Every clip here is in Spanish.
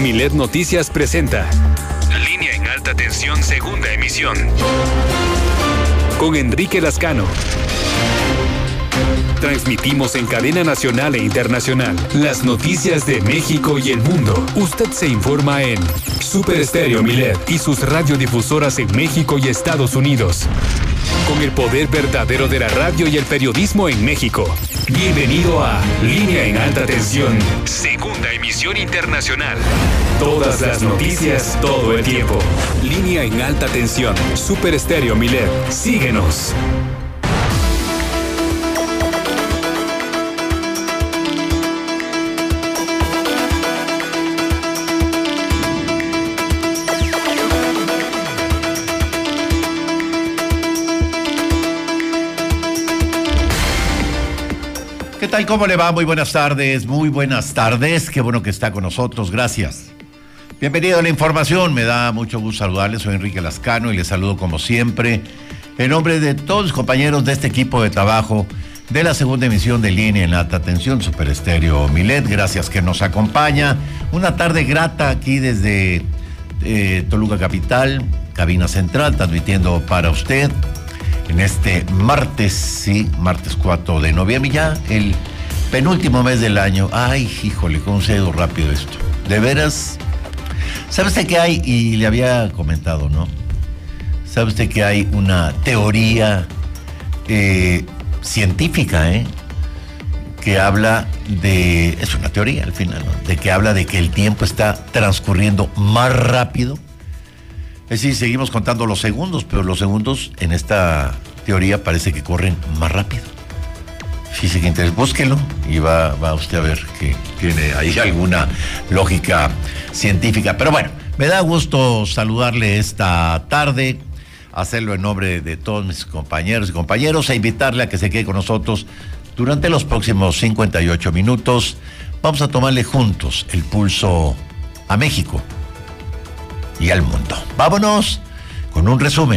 Milet Noticias presenta Línea en Alta Tensión, segunda emisión, con Enrique Lascano. Transmitimos en cadena nacional e internacional las noticias de México y el mundo. Usted se informa en Super Estéreo Milet y sus radiodifusoras en México y Estados Unidos. Con el poder verdadero de la radio y el periodismo en México. Bienvenido a Línea en Alta Tensión, segunda emisión internacional. Todas las noticias, todo el tiempo. Línea en Alta Tensión, Super Estéreo Milet. Síguenos. ¿Qué tal? ¿Cómo le va? Muy buenas tardes, muy buenas tardes. Qué bueno que está con nosotros, gracias. Bienvenido a la información, me da mucho gusto saludarles. Soy Enrique Lascano y les saludo como siempre en nombre de todos los compañeros de este equipo de trabajo de la segunda emisión de Línea en Alta Tensión, Super Estéreo Milet. Gracias que nos acompaña. Una tarde grata aquí desde Toluca Capital, cabina central, transmitiendo para usted en este martes, sí, martes 4 de noviembre, ya el penúltimo mes del año. Ay, híjole, cómo se ha ido rápido esto. De veras, ¿sabe usted que hay? Y le había comentado, ¿no? ¿Sabe usted que hay una teoría científica, que habla de, es una teoría al final, ¿no? De que habla de que el tiempo está transcurriendo más rápido. Es decir, seguimos contando los segundos, pero los segundos en esta teoría parece que corren más rápido. Fíjese que interés, búsquelo y va usted a ver que tiene ahí alguna lógica científica. Pero bueno, me da gusto saludarle esta tarde, hacerlo en nombre de todos mis compañeros y compañeros e invitarle a que se quede con nosotros durante los próximos 58 minutos. Vamos a tomarle juntos el pulso a México y al mundo. Vámonos con un resumen.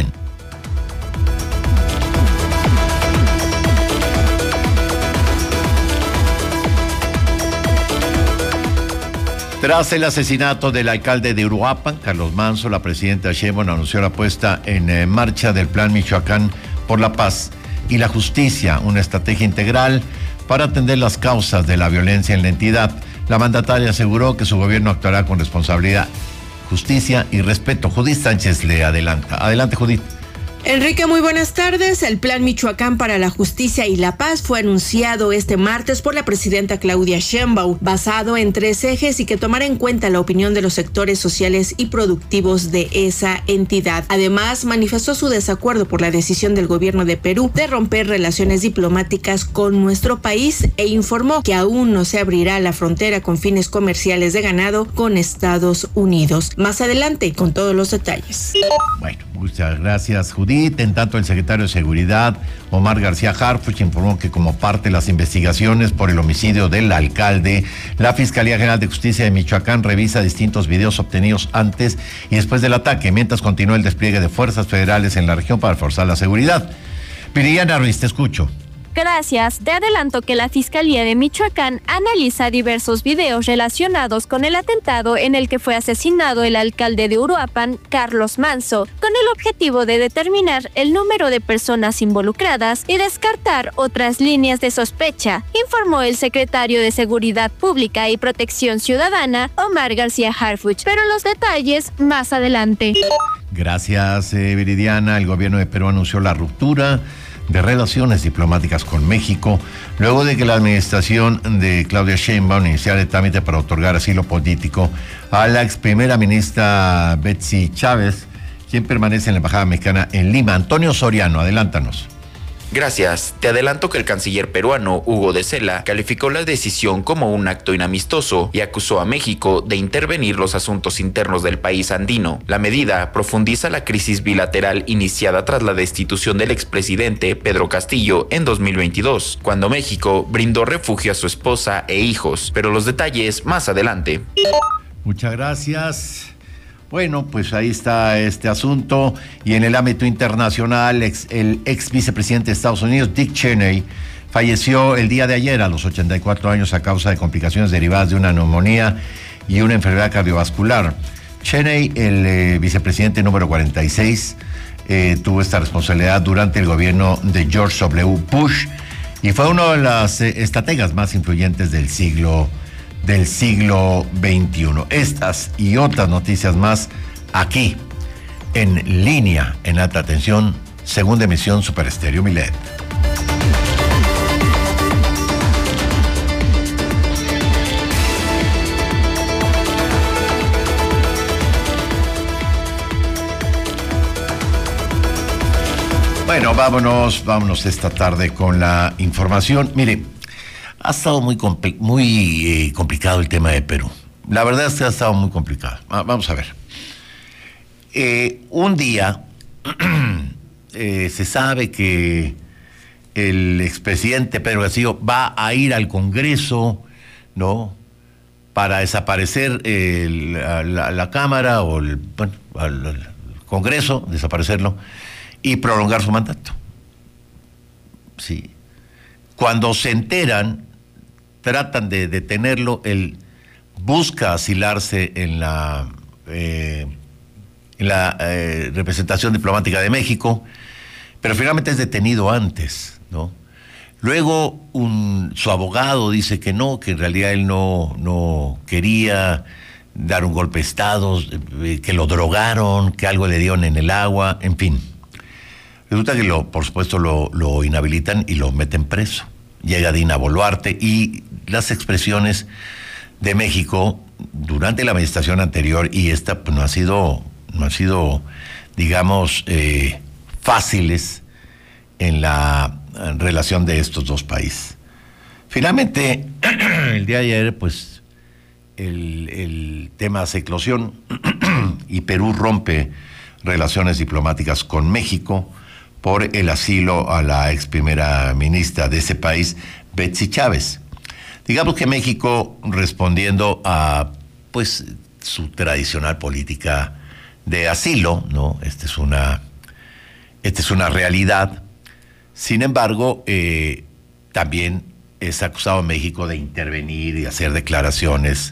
Tras el asesinato del alcalde de Uruapan, Carlos Manso, la presidenta Sheinbaum anunció la puesta en marcha del Plan Michoacán por la Paz y la Justicia, una estrategia integral para atender las causas de la violencia en la entidad. La mandataria aseguró que su gobierno actuará con responsabilidad, justicia y respeto. Judith Sánchez le adelanta. Adelante, Judith. Enrique, muy buenas tardes. El Plan Michoacán para la Justicia y la Paz fue anunciado este martes por la presidenta Claudia Sheinbaum, basado en 3 ejes y que tomará en cuenta la opinión de los sectores sociales y productivos de esa entidad. Además, manifestó su desacuerdo por la decisión del gobierno de Perú de romper relaciones diplomáticas con nuestro país e informó que aún no se abrirá la frontera con fines comerciales de ganado con Estados Unidos. Más adelante, con todos los detalles. Bueno, muchas gracias, Judith. En tanto, el secretario de Seguridad, Omar García Harfuch, informó que como parte de las investigaciones por el homicidio del alcalde, la Fiscalía General de Justicia de Michoacán revisa distintos videos obtenidos antes y después del ataque, mientras continúa el despliegue de fuerzas federales en la región para reforzar la seguridad. Viridiana Ruiz, te escucho. Gracias. Te adelanto que la Fiscalía de Michoacán analiza diversos videos relacionados con el atentado en el que fue asesinado el alcalde de Uruapan, Carlos Manso, con el objetivo de determinar el número de personas involucradas y descartar otras líneas de sospecha, informó el secretario de Seguridad Pública y Protección Ciudadana, Omar García Harfuch, pero los detalles más adelante. Gracias, Viridiana. El gobierno de Perú anunció la ruptura de relaciones diplomáticas con México, luego de que la administración de Claudia Sheinbaum iniciara el trámite para otorgar asilo político a la ex primera ministra Betsy Chávez, quien permanece en la embajada mexicana en Lima. Antonio Soriano, adelántanos. Gracias. Te adelanto que el canciller peruano Hugo de Sela calificó la decisión como un acto inamistoso y acusó a México de intervenir los asuntos internos del país andino. La medida profundiza la crisis bilateral iniciada tras la destitución del expresidente Pedro Castillo en 2022, cuando México brindó refugio a su esposa e hijos, pero los detalles más adelante. Muchas gracias. Bueno, pues ahí está este asunto. Y en el ámbito internacional, el ex vicepresidente de Estados Unidos, Dick Cheney, falleció el día de ayer a los 84 años a causa de complicaciones derivadas de una neumonía y una enfermedad cardiovascular. Cheney, el vicepresidente número 46, tuvo esta responsabilidad durante el gobierno de George W. Bush y fue uno de las estrategas más influyentes del siglo XXI. Estas y otras noticias más aquí, en línea, en alta tensión, segunda emisión Super Estéreo Milet. Bueno, vámonos esta tarde con la información. Mire, ha estado muy complicado el tema de Perú. La verdad es que ha estado muy complicado. Vamos a ver. Un día se sabe que el expresidente Pedro Castillo va a ir al Congreso, ¿no?, para desaparecer la Cámara o al Congreso, desaparecerlo y prolongar su mandato. Sí. Cuando se enteran, tratan de detenerlo, él busca asilarse en la representación diplomática de México, pero finalmente es detenido antes, ¿no? Luego su abogado dice que no, que en realidad él no quería dar un golpe de Estado, que lo drogaron, que algo le dieron en el agua, en fin. Resulta que por supuesto lo inhabilitan y lo meten preso. Llega Dina Boluarte y las expresiones de México durante la administración anterior y esta pues no han sido, digamos, fáciles en la relación de estos dos países. Finalmente, el día de ayer, pues, el tema hace eclosión y Perú rompe relaciones diplomáticas con México por el asilo a la ex primera ministra de ese país, Betsy Chávez. Digamos que México, respondiendo a pues su tradicional política de asilo, ¿no? Esta es una realidad. Sin embargo, también es acusado México de intervenir y hacer declaraciones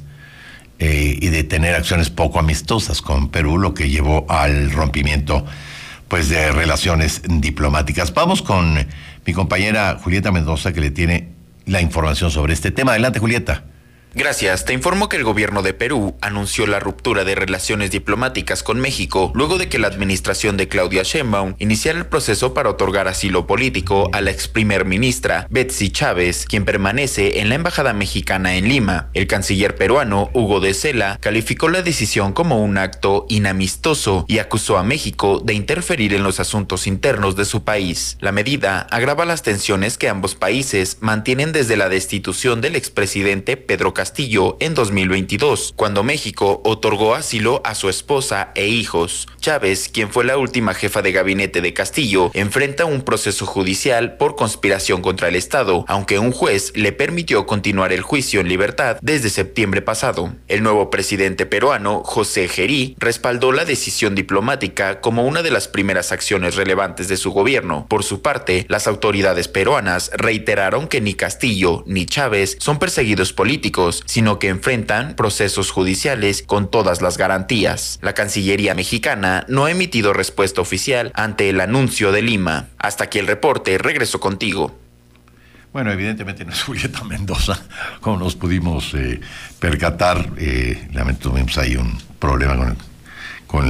y de tener acciones poco amistosas con Perú, lo que llevó al rompimiento pues de relaciones diplomáticas. Vamos con mi compañera Julieta Mendoza, que le tiene la información sobre este tema. Adelante, Julieta. Gracias. Te informo que el gobierno de Perú anunció la ruptura de relaciones diplomáticas con México luego de que la administración de Claudia Sheinbaum iniciara el proceso para otorgar asilo político a la ex primer ministra Betsy Chávez, quien permanece en la embajada mexicana en Lima. El canciller peruano Hugo de Sela calificó la decisión como un acto inamistoso y acusó a México de interferir en los asuntos internos de su país. La medida agrava las tensiones que ambos países mantienen desde la destitución del expresidente Pedro Castillo en 2022, cuando México otorgó asilo a su esposa e hijos. Chávez, quien fue la última jefa de gabinete de Castillo, enfrenta un proceso judicial por conspiración contra el Estado, aunque un juez le permitió continuar el juicio en libertad desde septiembre pasado. El nuevo presidente peruano, José Gerí, respaldó la decisión diplomática como una de las primeras acciones relevantes de su gobierno. Por su parte, las autoridades peruanas reiteraron que ni Castillo ni Chávez son perseguidos políticos, sino que enfrentan procesos judiciales con todas las garantías. La Cancillería mexicana no ha emitido respuesta oficial ante el anuncio de Lima. Hasta aquí el reporte, regreso contigo. Bueno, evidentemente no es Julieta Mendoza, como nos pudimos percatar. Lamento, tuvimos ahí un problema con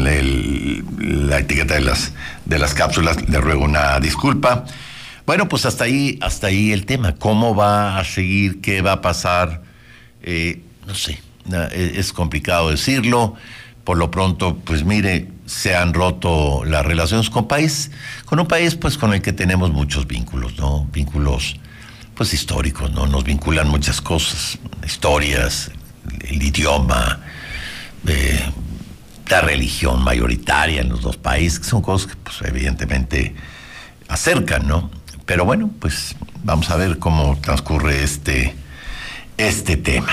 la etiqueta de las cápsulas. Le ruego una disculpa. Bueno, pues hasta ahí el tema. ¿Cómo va a seguir? ¿Qué va a pasar? No sé, es complicado decirlo. Por lo pronto, pues mire, se han roto las relaciones con un país pues con el que tenemos muchos vínculos, ¿no? Vínculos pues históricos, ¿no? Nos vinculan muchas cosas, historias, el idioma, la religión mayoritaria en los dos países, que son cosas que pues evidentemente acercan, ¿no? Pero bueno, pues vamos a ver cómo transcurre este tema.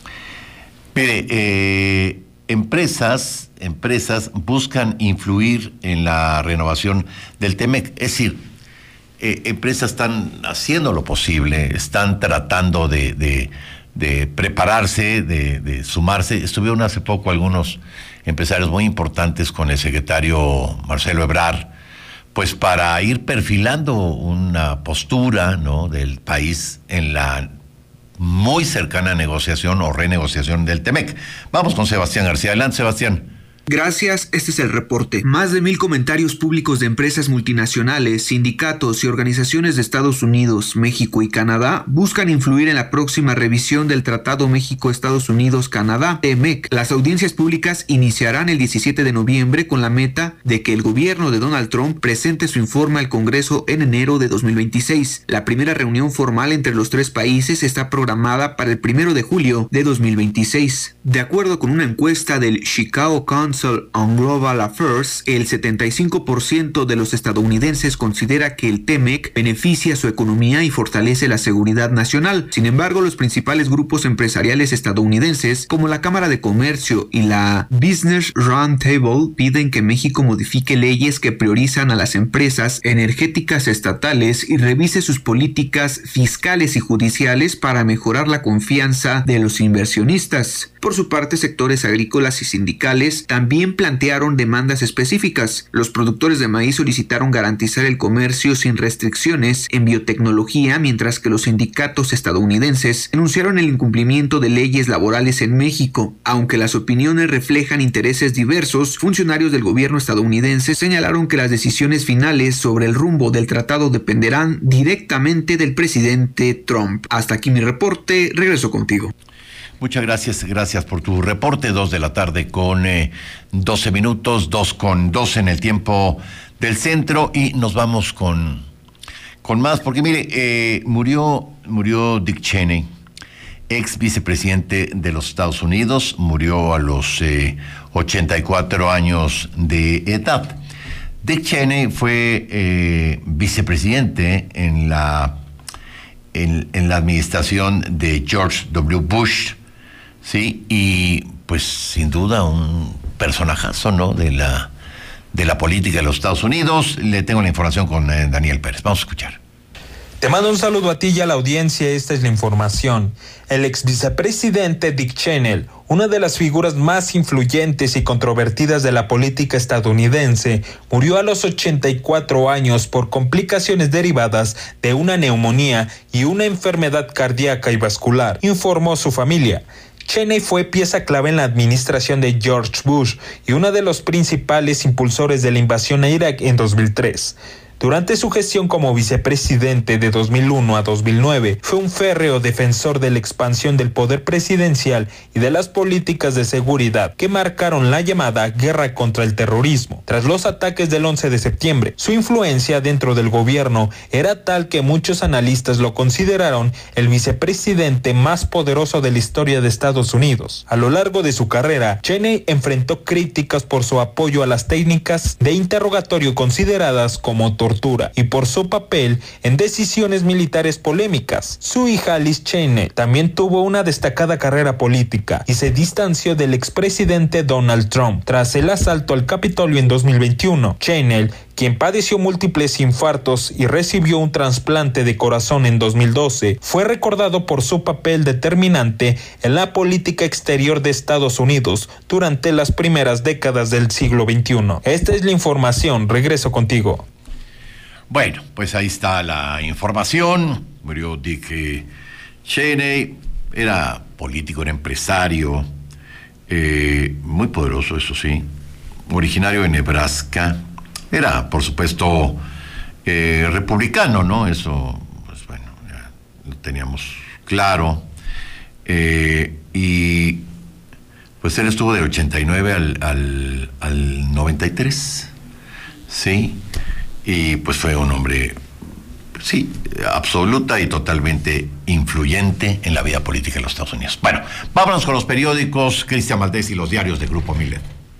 Mire, empresas buscan influir en la renovación del TEMEC, es decir, empresas están haciendo lo posible, están tratando de prepararse, de sumarse. Estuvieron hace poco algunos empresarios muy importantes con el secretario Marcelo Ebrard, pues para ir perfilando una postura, ¿no?, del país en la muy cercana negociación o renegociación del TEMEC. Vamos con Sebastián García. Adelante, Sebastián. Gracias, este es el reporte. Más de 1,000 comentarios públicos de empresas multinacionales, sindicatos y organizaciones de Estados Unidos, México y Canadá buscan influir en la próxima revisión del Tratado México-Estados Unidos-Canadá, TEMEC. Las audiencias públicas iniciarán el 17 de noviembre con la meta de que el gobierno de Donald Trump presente su informe al Congreso en enero de 2026. La primera reunión formal entre los tres países está programada para el 1 de julio de 2026. De acuerdo con una encuesta del Chicago Council on Global Affairs, el 75% de los estadounidenses considera que el TEMEC beneficia su economía y fortalece la seguridad nacional. Sin embargo, los principales grupos empresariales estadounidenses, como la Cámara de Comercio y la Business Roundtable, piden que México modifique leyes que priorizan a las empresas energéticas estatales y revise sus políticas fiscales y judiciales para mejorar la confianza de los inversionistas. Por su parte, sectores agrícolas y sindicales también plantearon demandas específicas. Los productores de maíz solicitaron garantizar el comercio sin restricciones en biotecnología, mientras que los sindicatos estadounidenses denunciaron el incumplimiento de leyes laborales en México. Aunque las opiniones reflejan intereses diversos, funcionarios del gobierno estadounidense señalaron que las decisiones finales sobre el rumbo del tratado dependerán directamente del presidente Trump. Hasta aquí mi reporte, regreso contigo. Muchas gracias por tu reporte. 2:00 p.m. con 12 minutos, 2:02 en el tiempo del centro, y nos vamos con más, porque mire, murió Dick Cheney, ex vicepresidente de los Estados Unidos, murió a los 84 años de edad. Dick Cheney fue vicepresidente en la administración de George W. Bush, sí, y pues sin duda un personajazo, ¿no?, de la política de los Estados Unidos. Le tengo la información con Daniel Pérez. Vamos a escuchar. Te mando un saludo a ti y a la audiencia. Esta es la información. El ex vicepresidente Dick Cheney, una de las figuras más influyentes y controvertidas de la política estadounidense, murió a los 84 años por complicaciones derivadas de una neumonía y una enfermedad cardíaca y vascular, informó su familia. Cheney fue pieza clave en la administración de George Bush y uno de los principales impulsores de la invasión a Irak en 2003. Durante su gestión como vicepresidente de 2001 a 2009, fue un férreo defensor de la expansión del poder presidencial y de las políticas de seguridad que marcaron la llamada guerra contra el terrorismo. Tras los ataques del 11 de septiembre, su influencia dentro del gobierno era tal que muchos analistas lo consideraron el vicepresidente más poderoso de la historia de Estados Unidos. A lo largo de su carrera, Cheney enfrentó críticas por su apoyo a las técnicas de interrogatorio consideradas como tortura y por su papel en decisiones militares polémicas. Su hija Liz Cheney también tuvo una destacada carrera política y se distanció del expresidente Donald Trump tras el asalto al Capitolio en 2021. Cheney, quien padeció múltiples infartos y recibió un trasplante de corazón en 2012, fue recordado por su papel determinante en la política exterior de Estados Unidos durante las primeras décadas del siglo XXI. Esta es la información. Regreso contigo. Bueno, pues ahí está la información. Murió Dick Cheney, era político, era empresario, muy poderoso, eso sí, originario de Nebraska. Era, por supuesto, republicano, ¿no? Eso, pues bueno, ya lo teníamos claro. Y pues él estuvo del 89 al 93, ¿sí? Y pues fue un hombre, sí, absoluta y totalmente influyente en la vida política de los Estados Unidos. Bueno, vámonos con los periódicos, Cristian Valdés y los diarios de Grupo Milet.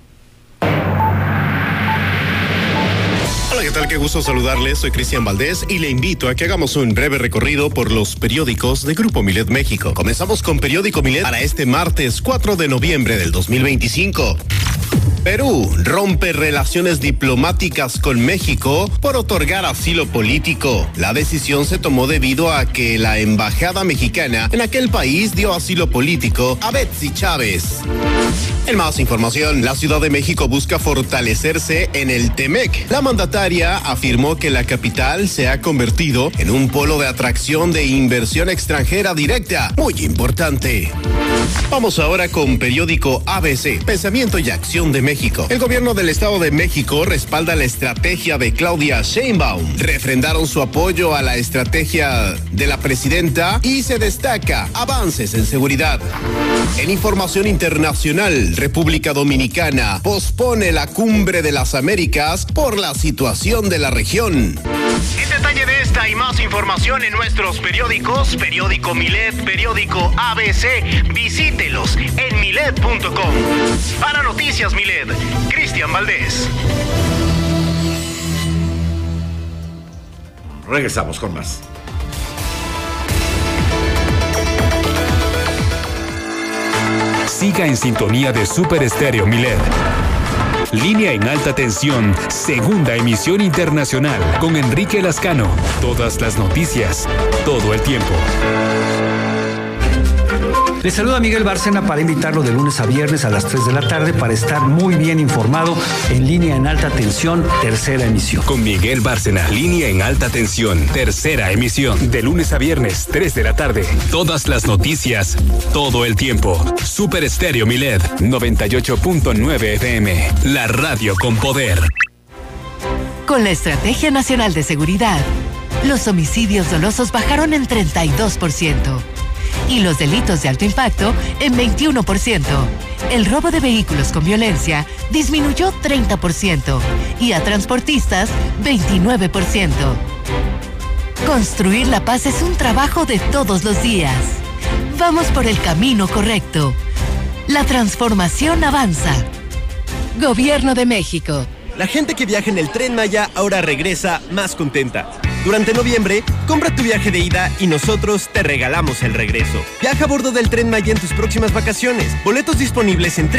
Hola, ¿qué tal? Qué gusto saludarles. Soy Cristian Valdés y le invito a que hagamos un breve recorrido por los periódicos de Grupo Milet México. Comenzamos con Periódico Milet para este martes 4 de noviembre del 2025. Perú rompe relaciones diplomáticas con México por otorgar asilo político. La decisión se tomó debido a que la embajada mexicana en aquel país dio asilo político a Betsy Chávez. En más información, la Ciudad de México busca fortalecerse en el TEMEC. La mandataria afirmó que la capital se ha convertido en un polo de atracción de inversión extranjera directa, muy importante. Vamos ahora con periódico ABC, Pensamiento y Acción de México. El gobierno del Estado de México respalda la estrategia de Claudia Sheinbaum. Refrendaron su apoyo a la estrategia de la presidenta y se destaca avances en seguridad. En información internacional, República Dominicana pospone la Cumbre de las Américas por la situación de la región. En detalle de esta y más información en nuestros periódicos, periódico Milet, periódico ABC, visítelos en milet.com. Para Noticias Milet, Cristian Valdés. Regresamos con más. Siga en sintonía de Super Estéreo Milet. Línea en alta tensión, segunda emisión internacional con Enrique Lascano. Todas las noticias, todo el tiempo. Les saluda Miguel Bárcena para invitarlo de lunes a viernes a las 3 de la tarde para estar muy bien informado en Línea en Alta Tensión, tercera emisión. Con Miguel Bárcena, Línea en Alta Tensión, tercera emisión. De lunes a viernes, 3 de la tarde. Todas las noticias, todo el tiempo. Super Estéreo Milet, 98.9 FM. La radio con poder. Con la Estrategia Nacional de Seguridad, los homicidios dolosos bajaron en 32%. Y los delitos de alto impacto en 21%. El robo de vehículos con violencia disminuyó 30% y a transportistas 29%. Construir la paz es un trabajo de todos los días. Vamos por el camino correcto. La transformación avanza. Gobierno de México. La gente que viaja en el Tren Maya ahora regresa más contenta. Durante noviembre, compra tu viaje de ida y nosotros te regalamos el regreso. Viaja a bordo del Tren Maya en tus próximas vacaciones. Boletos disponibles en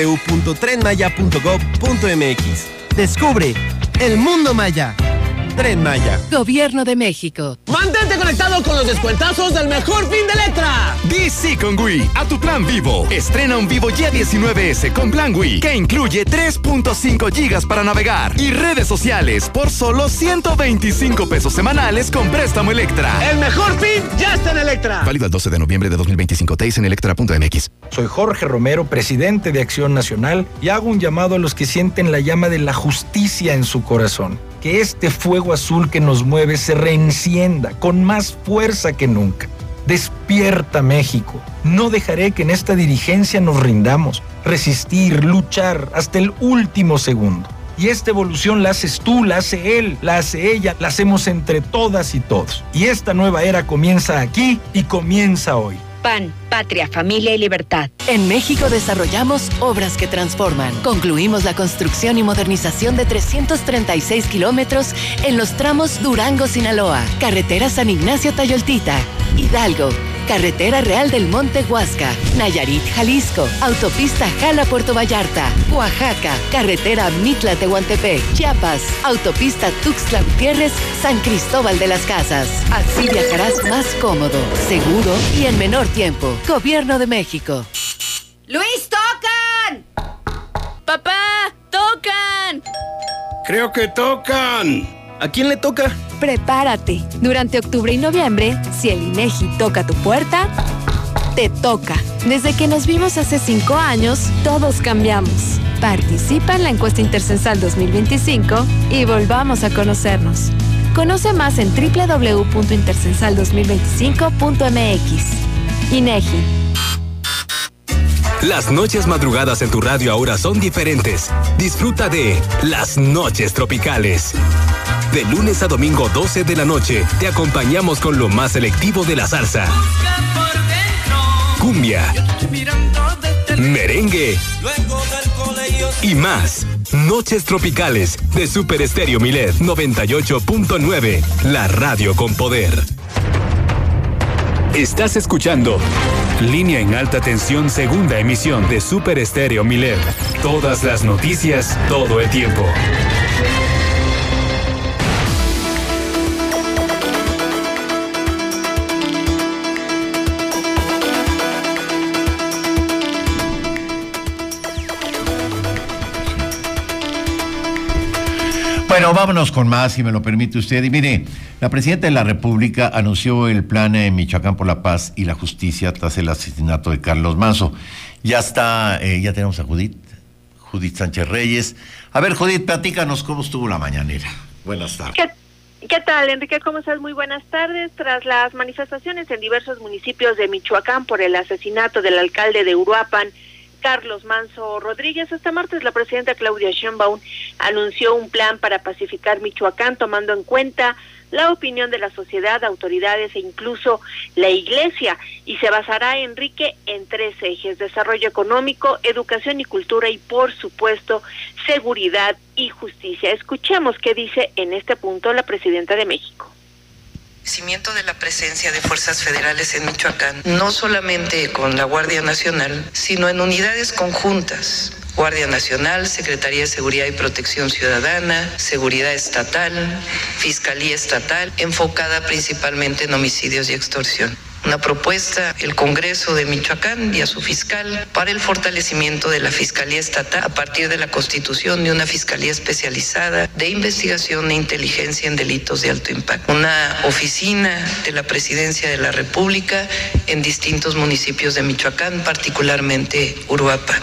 www.trenmaya.gov.mx. Descubre el mundo maya. Tren Maya. Gobierno de México. Mantente conectado con los descuentazos del mejor fin de letra. Di sí con Wii a tu plan Vivo. Estrena un Vivo Y19S con plan Wii, que incluye 3.5 gigas para navegar y redes sociales por solo 125 pesos semanales con préstamo Electra. El mejor fin ya está en Electra. Válido el 12 de noviembre de 2025. TIS en electra.mx. Soy Jorge Romero, presidente de Acción Nacional, y hago un llamado a los que sienten la llama de la justicia en su corazón. Que este fuego azul que nos mueve se reencienda con más fuerza que nunca. Despierta, México. No dejaré que en esta dirigencia nos rindamos. Resistir, luchar hasta el último segundo. Y esta evolución la haces tú, la hace él, la hace ella, la hacemos entre todas y todos. Y esta nueva era comienza aquí y comienza hoy. PAN, Patria, Familia y Libertad. En México desarrollamos obras que transforman. Concluimos la construcción y modernización de 336 kilómetros en los tramos Durango-Sinaloa, Carretera San Ignacio-Tayoltita, Hidalgo, Carretera Real del Monte Huasca, Nayarit-Jalisco, Autopista Jala-Puerto Vallarta, Oaxaca, Carretera Mitla-Tehuantepec, Chiapas, Autopista Tuxtla-Gutiérrez, San Cristóbal de las Casas. Así viajarás más cómodo, seguro y en menor tiempo. Gobierno de México. ¡Luis, tocan! ¡Papá, tocan! Creo que tocan. ¿A quién le toca? Prepárate. Durante octubre y noviembre, si el INEGI toca tu puerta, te toca. Desde que nos vimos hace 5 años, todos cambiamos. Participa en la encuesta Intercensal 2025 y volvamos a conocernos. Conoce más en www.intercensal2025.mx. INEGI. Las noches madrugadas en tu radio ahora son diferentes. Disfruta de Las Noches Tropicales. De lunes a domingo 12 de la noche, te acompañamos con lo más selectivo de la salsa. Cumbia, merengue y más. Noches Tropicales de Super Estéreo Milet 98.9, la radio con poder. Estás escuchando Línea en alta tensión, segunda emisión de Super Estéreo Milet. Todas las noticias, todo el tiempo. Bueno, vámonos con más, si me lo permite usted. Y mire, la presidenta de la República anunció el plan Michoacán por la Paz y la Justicia tras el asesinato de Carlos Manzo. Ya está, ya tenemos a Judith Sánchez Reyes. A ver, Judith, platícanos cómo estuvo la mañanera. Buenas tardes. ¿Qué tal, Enrique? ¿Cómo estás? Muy buenas tardes. Tras las manifestaciones en diversos municipios de Michoacán por el asesinato del alcalde de Uruapan, Carlos Manzo Rodríguez, este martes la presidenta Claudia Sheinbaum anunció un plan para pacificar Michoacán, tomando en cuenta la opinión de la sociedad, autoridades e incluso la iglesia, y se basará, Enrique, en 3 ejes: desarrollo económico, educación y cultura, y por supuesto seguridad y justicia. Escuchemos qué dice en este punto la presidenta de México. Crecimiento de la presencia de fuerzas federales en Michoacán, no solamente con la Guardia Nacional, sino en unidades conjuntas: Guardia Nacional, Secretaría de Seguridad y Protección Ciudadana, Seguridad Estatal, Fiscalía Estatal, enfocada principalmente en homicidios y extorsión. Una propuesta, el Congreso de Michoacán y a su fiscal, para el fortalecimiento de la Fiscalía Estatal a partir de la constitución de una Fiscalía especializada de investigación e inteligencia en delitos de alto impacto. Una oficina de la Presidencia de la República en distintos municipios de Michoacán, particularmente Uruapan.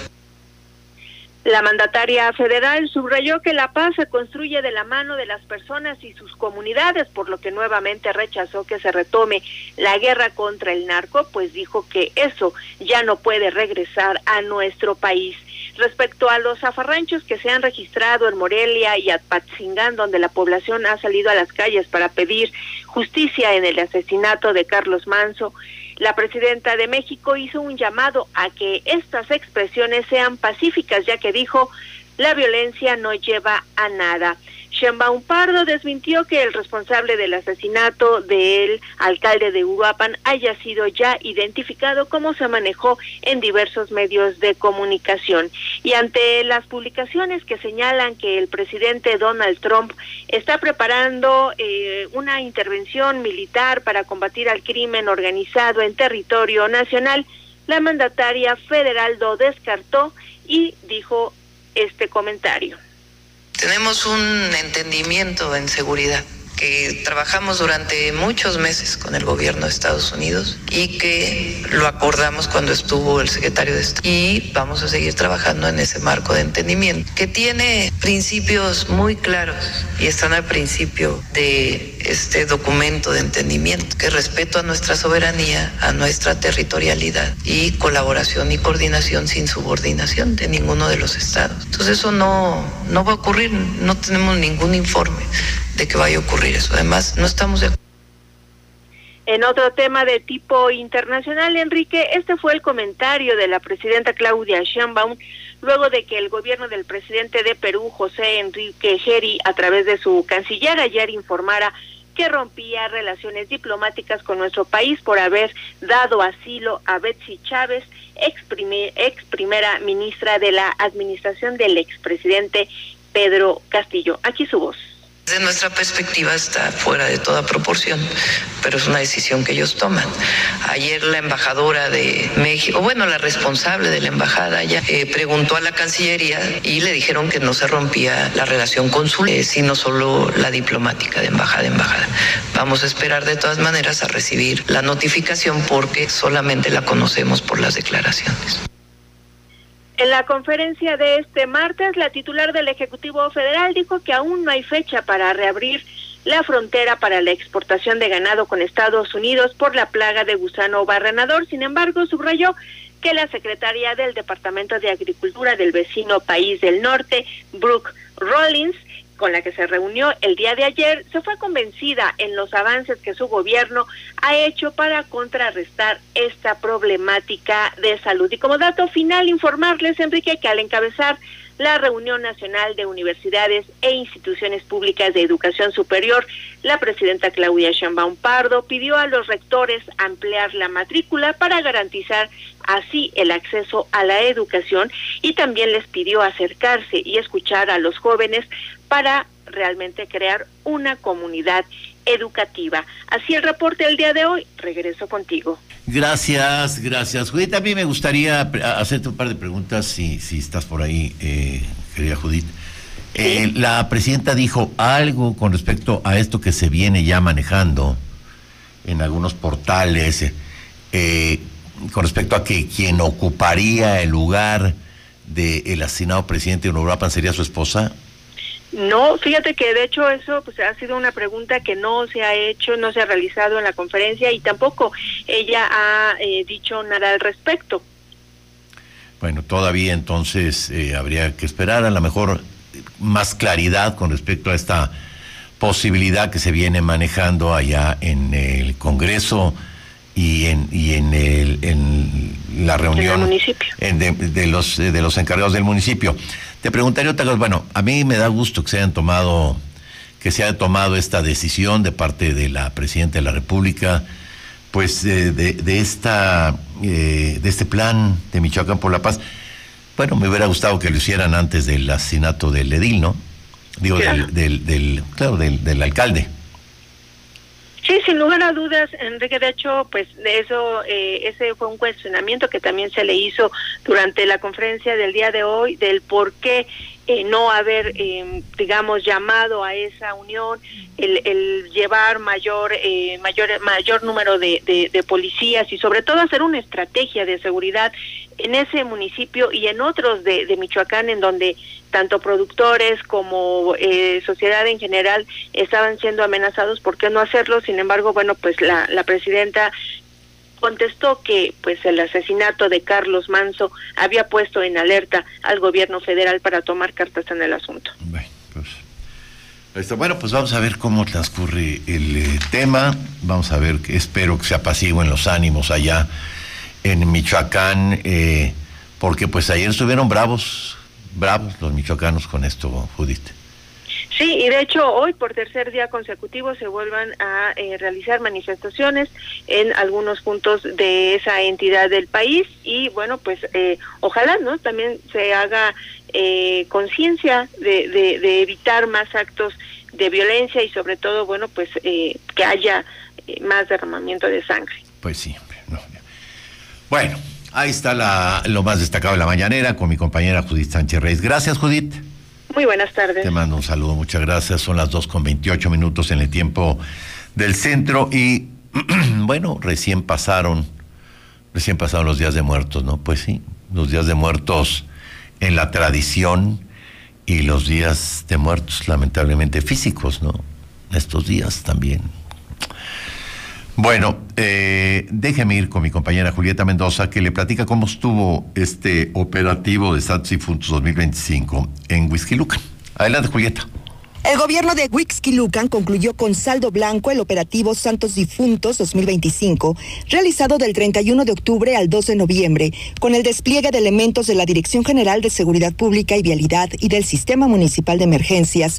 La mandataria federal subrayó que la paz se construye de la mano de las personas y sus comunidades, por lo que nuevamente rechazó que se retome la guerra contra el narco, pues dijo que eso ya no puede regresar a nuestro país. Respecto a los zafarranchos que se han registrado en Morelia y Apatzingán, donde la población ha salido a las calles para pedir justicia en el asesinato de Carlos Manzo, la presidenta de México hizo un llamado a que estas expresiones sean pacíficas, ya que dijo, la violencia no lleva a nada. Sheinbaum Pardo desmintió que el responsable del asesinato del alcalde de Uruapan haya sido ya identificado, como se manejó en diversos medios de comunicación. Y ante las publicaciones que señalan que el presidente Donald Trump está preparando una intervención militar para combatir al crimen organizado en territorio nacional, la mandataria federal lo descartó y dijo este comentario. Tenemos un entendimiento en seguridad que trabajamos durante muchos meses con el gobierno de Estados Unidos y que lo acordamos cuando estuvo el secretario de Estado, y vamos a seguir trabajando en ese marco de entendimiento que tiene principios muy claros y están al principio de este documento de entendimiento, que respeto a nuestra soberanía, a nuestra territorialidad y colaboración y coordinación sin subordinación de ninguno de los estados. Entonces eso no va a ocurrir, no tenemos ningún informe de que vaya a ocurrir eso. Además, no estamos de acuerdo. En otro tema de tipo internacional, Enrique, este fue el comentario de la presidenta Claudia Sheinbaum luego de que el gobierno del presidente de Perú, José Enrique Geri, a través de su canciller, ayer informara que rompía relaciones diplomáticas con nuestro país por haber dado asilo a Betsy Chávez, ex primera ministra de la administración del expresidente Pedro Castillo. Aquí su voz. Desde nuestra perspectiva está fuera de toda proporción, pero es una decisión que ellos toman. Ayer la embajadora de México, la responsable de la embajada ya preguntó a la Cancillería y le dijeron que no se rompía la relación consular, sino solo la diplomática de embajada a embajada. Vamos a esperar de todas maneras a recibir la notificación porque solamente la conocemos por las declaraciones. En la conferencia de este martes, la titular del Ejecutivo Federal dijo que aún no hay fecha para reabrir la frontera para la exportación de ganado con Estados Unidos por la plaga de gusano barrenador. Sin embargo, subrayó que la secretaria del Departamento de Agricultura del vecino país del norte, Brooke Rollins, con la que se reunió el día de ayer, se fue convencida en los avances que su gobierno ha hecho para contrarrestar esta problemática de salud. Y como dato final, informarles, Enrique, que al encabezar la Reunión Nacional de Universidades e Instituciones Públicas de Educación Superior. La presidenta Claudia Sheinbaum Pardo pidió a los rectores ampliar la matrícula para garantizar así el acceso a la educación, y también les pidió acercarse y escuchar a los jóvenes para realmente crear una comunidad educativa. Así el reporte del día de hoy. Regreso contigo. Gracias. Judith, a mí me gustaría hacerte un par de preguntas, si estás por ahí, querida Judith. ¿Sí? La presidenta dijo algo con respecto a esto que se viene ya manejando en algunos portales, con respecto a que quien ocuparía el lugar del asesinado presidente de Uruapan sería su esposa. No, fíjate que de hecho eso pues ha sido una pregunta que no se ha hecho, no se ha realizado en la conferencia, y tampoco ella ha dicho nada al respecto. Bueno, todavía entonces habría que esperar a lo mejor más claridad con respecto a esta posibilidad que se viene manejando allá en el Congreso y en la reunión de los encargados del municipio. Te preguntaría otra cosa. Bueno, a mí me da gusto que se haya tomado esta decisión de parte de la presidenta de la República, pues de este plan de Michoacán por la Paz. Bueno, me hubiera gustado que lo hicieran antes del asesinato del edil, ¿no? Digo, claro. del alcalde. Sí, sin lugar a dudas, Enrique. De hecho, pues de eso, ese fue un cuestionamiento que también se le hizo durante la conferencia del día de hoy, del por qué no haber, digamos, llamado a esa unión, el llevar mayor número de policías, y sobre todo hacer una estrategia de seguridad en ese municipio y en otros de Michoacán, en donde tanto productores como sociedad en general estaban siendo amenazados. ¿Por qué no hacerlo? Sin embargo, bueno, pues la presidenta contestó que pues el asesinato de Carlos Manso había puesto en alerta al gobierno federal para tomar cartas en el asunto. Bueno, pues vamos a ver cómo transcurre el tema. Vamos a ver, espero que se apacigüen los ánimos allá en Michoacán, porque pues ayer estuvieron bravos los michoacanos con esto, Judith. Sí, y de hecho hoy por tercer día consecutivo se vuelvan a realizar manifestaciones en algunos puntos de esa entidad del país, y bueno, pues ojalá, ¿no?, también se haga conciencia de evitar más actos de violencia, y sobre todo, bueno, pues que haya más derramamiento de sangre. Pues sí, no. Bueno, ahí está lo más destacado de la mañanera con mi compañera Judith Sánchez Reyes. Gracias, Judith. Muy buenas tardes. Te mando un saludo, muchas gracias. Son las 2:28 en el tiempo del centro, y bueno, recién pasaron los días de muertos, ¿no? Pues sí, los días de muertos en la tradición y los días de muertos lamentablemente físicos, ¿no? Estos días también. Bueno, déjeme ir con mi compañera Julieta Mendoza, que le platica cómo estuvo este operativo de Santos Difuntos 2025 en Huixquilucan. Adelante, Julieta. El gobierno de Huixquilucan concluyó con saldo blanco el operativo Santos Difuntos 2025, realizado del 31 de octubre al 2 de noviembre, con el despliegue de elementos de la Dirección General de Seguridad Pública y Vialidad y del Sistema Municipal de Emergencias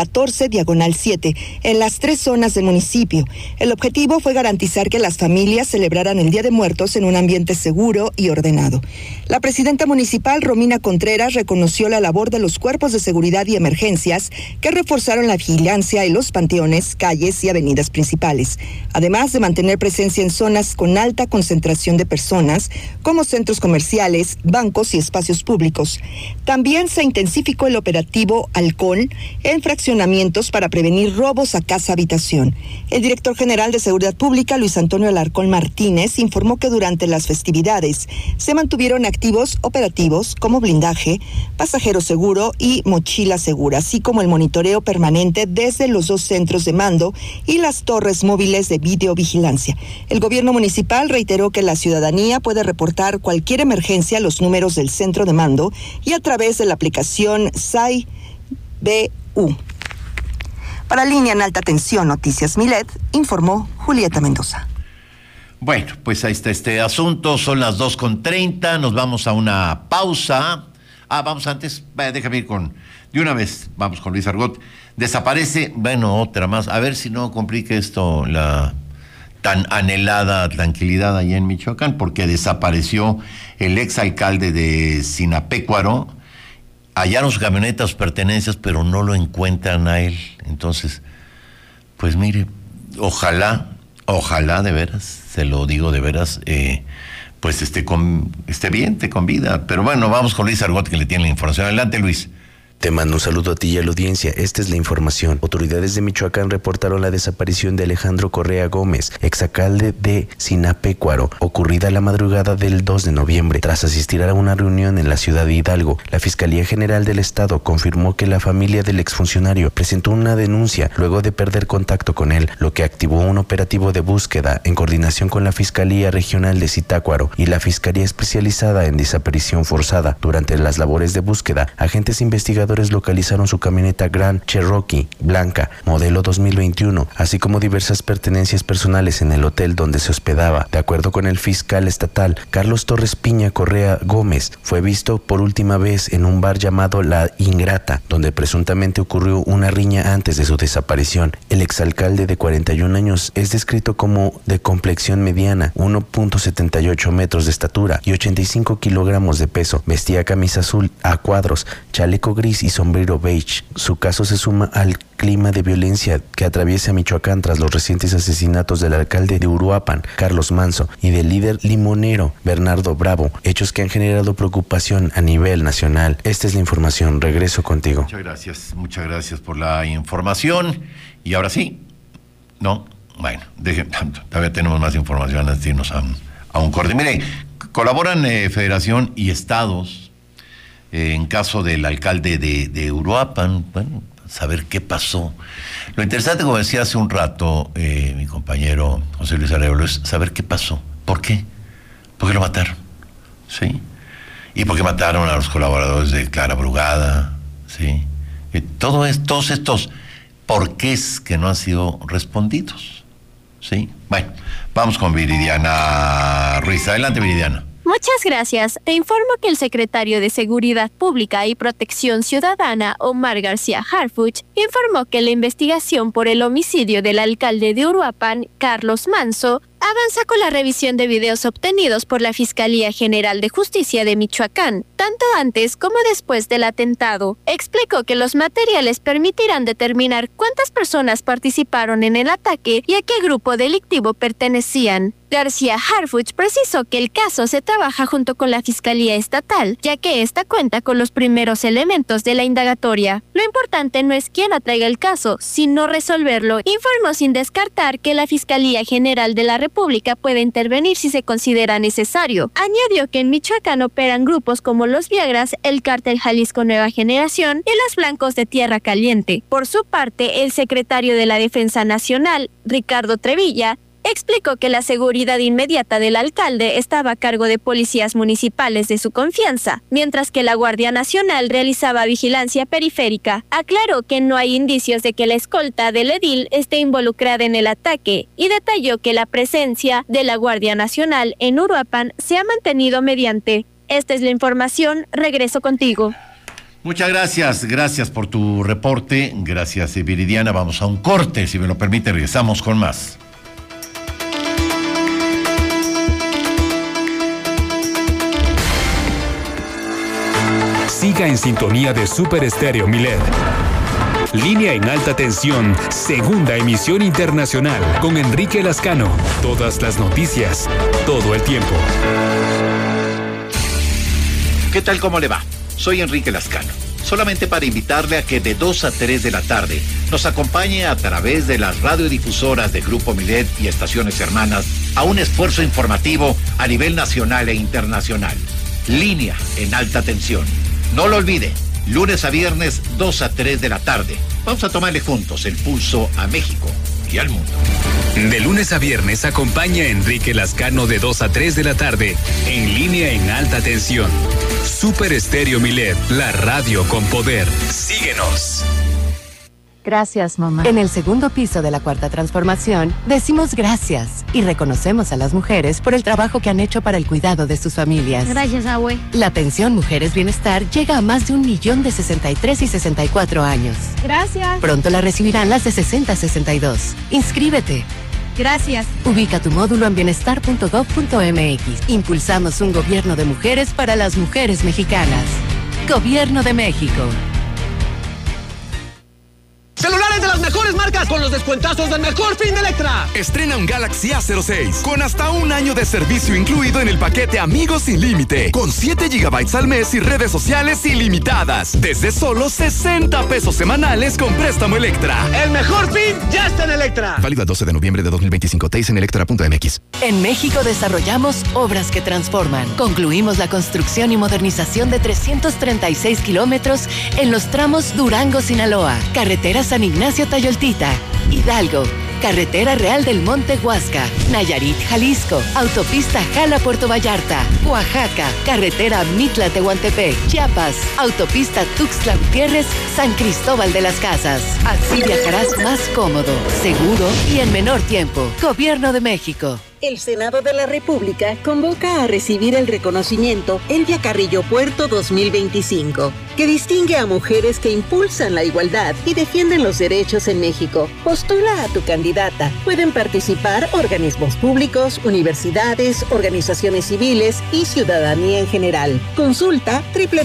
14/7 en las 3 zonas del municipio. El objetivo fue garantizar que las familias celebraran el Día de Muertos en un ambiente seguro y ordenado. La presidenta municipal, Romina Contreras, reconoció la labor de los cuerpos de seguridad y emergencias que reforzaron la vigilancia en los panteones, calles y avenidas principales, además de mantener presencia en zonas con alta concentración de personas, como centros comerciales, bancos y espacios públicos. También se intensificó el operativo Halcón en fraccionamientos para prevenir robos a casa-habitación. El director general de Seguridad Pública, Luis Antonio Alarcón Martínez, informó que durante las festividades se mantuvieron activos operativos como blindaje, pasajero seguro y mochila segura, así como el monitoreo permanente desde los 2 centros de mando y las torres móviles de videovigilancia. El gobierno municipal reiteró que la ciudadanía puede reportar cualquier emergencia a los números del centro de mando y a través de la aplicación SAI-BU. Para Línea en Alta Tensión Noticias Milet, informó Julieta Mendoza. Bueno, pues ahí está este asunto. Son las 2:30. Nos vamos a una pausa. Vamos antes, déjame ir de una vez, vamos con Luis Argot. Desaparece, otra más, a ver si no complique esto la tan anhelada tranquilidad allá en Michoacán, porque desapareció el exalcalde de Sinapecuaro. Hallaron su camioneta, sus pertenencias, pero no lo encuentran a él. Entonces, pues mire, ojalá de veras, se lo digo de veras, pues esté bien, esté con vida. Pero bueno, vamos con Luis Argot, que le tiene la información. Adelante, Luis. Te mando un saludo a ti y a la audiencia. Esta es la información. Autoridades de Michoacán reportaron la desaparición de Alejandro Correa Gómez, exalcalde de Sinapecuaro, ocurrida la madrugada del 2 de noviembre. Tras asistir a una reunión en la ciudad de Hidalgo, la Fiscalía General del Estado confirmó que la familia del exfuncionario presentó una denuncia luego de perder contacto con él, lo que activó un operativo de búsqueda en coordinación con la Fiscalía Regional de Zitácuaro y la Fiscalía Especializada en Desaparición Forzada. Durante las labores de búsqueda, agentes investigadores localizaron su camioneta Grand Cherokee blanca, modelo 2021, así como diversas pertenencias personales en el hotel donde se hospedaba. De acuerdo con el fiscal estatal, Carlos Torres Piña Correa Gómez, fue visto por última vez en un bar llamado La Ingrata, donde presuntamente ocurrió una riña antes de su desaparición. El exalcalde de 41 años es descrito como de complexión mediana, 1.78 metros de estatura y 85 kilogramos de peso. Vestía camisa azul a cuadros, chaleco gris y sombrero beige. Su caso se suma al clima de violencia que atraviesa Michoacán tras los recientes asesinatos del alcalde de Uruapan, Carlos Manso, y del líder limonero, Bernardo Bravo, hechos que han generado preocupación a nivel nacional. Esta es la información. Regreso contigo. Muchas gracias por la información. Y ahora sí, todavía tenemos más información antes de irnos a un corte. Mire, colaboran Federación y estados en caso del alcalde de Uruapan, saber qué pasó. Lo interesante, como decía hace un rato mi compañero José Luis Arevalo, es saber qué pasó. ¿Por qué? ¿Por qué lo mataron? ¿Sí? ¿Y por qué mataron a los colaboradores de Clara Brugada? ¿Sí? Todos estos porqués que no han sido respondidos. ¿Sí? Bueno, vamos con Viridiana Ruiz. Adelante, Viridiana. Muchas gracias. Te informo que el secretario de Seguridad Pública y Protección Ciudadana, Omar García Harfuch, informó que la investigación por el homicidio del alcalde de Uruapan, Carlos Manso, avanza con la revisión de videos obtenidos por la Fiscalía General de Justicia de Michoacán, tanto antes como después del atentado. Explicó que los materiales permitirán determinar cuántas personas participaron en el ataque y a qué grupo delictivo pertenecían. García Harfuch precisó que el caso se trabaja junto con la Fiscalía Estatal, ya que ésta cuenta con los primeros elementos de la indagatoria. Lo importante no es quién atraiga el caso, sino resolverlo. Informó sin descartar que la Fiscalía General de la República puede intervenir si se considera necesario. Añadió que en Michoacán operan grupos como los Viagras, el Cártel Jalisco Nueva Generación y los Blancos de Tierra Caliente. Por su parte, el secretario de la Defensa Nacional, Ricardo Trevilla, explicó que la seguridad inmediata del alcalde estaba a cargo de policías municipales de su confianza, mientras que la Guardia Nacional realizaba vigilancia periférica. Aclaró que no hay indicios de que la escolta del edil esté involucrada en el ataque y detalló que la presencia de la Guardia Nacional en Uruapan se ha mantenido mediante. Esta es la información. Regreso contigo. Muchas gracias por tu reporte. Gracias, Viridiana. Vamos a un corte, si me lo permite, regresamos con más. Siga en sintonía de Super Estéreo Milet. Línea en alta tensión, segunda emisión internacional, con Enrique Lascano. Todas las noticias, todo el tiempo. ¿Qué tal? ¿Cómo le va? Soy Enrique Lascano. Solamente para invitarle a que de 2 a 3 de la tarde nos acompañe a través de las radiodifusoras de Grupo Milet y estaciones hermanas a un esfuerzo informativo a nivel nacional e internacional. Línea en alta tensión. No lo olvide, lunes a viernes, 2 a 3 de la tarde. Vamos a tomarle juntos el pulso a México y al mundo. De lunes a viernes acompaña a Enrique Lascano de 2 a 3 de la tarde, en Línea en alta tensión. Super Estéreo Milet, la radio con poder. Síguenos. Gracias, mamá. En el segundo piso de la Cuarta Transformación, decimos gracias y reconocemos a las mujeres por el trabajo que han hecho para el cuidado de sus familias. Gracias, abue. La pensión Mujeres Bienestar llega a más de 1 millón de 63 y 64 años. Gracias. Pronto la recibirán las de 60 a 62. Inscríbete. Gracias. Ubica tu módulo en bienestar.gov.mx. Impulsamos un gobierno de mujeres para las mujeres mexicanas. Gobierno de México. Celulares de las mejores marcas con los descuentazos del mejor fin de Electra. Estrena un Galaxy A06 con hasta 1 año de servicio incluido en el paquete Amigos sin Límite, con 7 GB al mes y redes sociales ilimitadas, desde solo 60 pesos semanales con préstamo Electra. El mejor fin ya está en Electra. Válido el 12 de noviembre de 2025. TIS en electra.mx. En México desarrollamos obras que transforman. Concluimos la construcción y modernización de 336 kilómetros en los tramos Durango-Sinaloa, carretera San Ignacio Tayoltita, Hidalgo, carretera Real del Monte Huasca, Nayarit, Jalisco, autopista Jala-Puerto Vallarta, Oaxaca, carretera Mitla-Tehuantepec, Chiapas, autopista Tuxtla-Gutiérrez, San Cristóbal de las Casas. Así viajarás más cómodo, seguro y en menor tiempo. Gobierno de México. El Senado de la República convoca a recibir el reconocimiento Elvia Carrillo Puerto 2025, que distingue a mujeres que impulsan la igualdad y defienden los derechos en México. Postula a tu candidata. Pueden participar organismos públicos, universidades, organizaciones civiles y ciudadanía en general. Consulta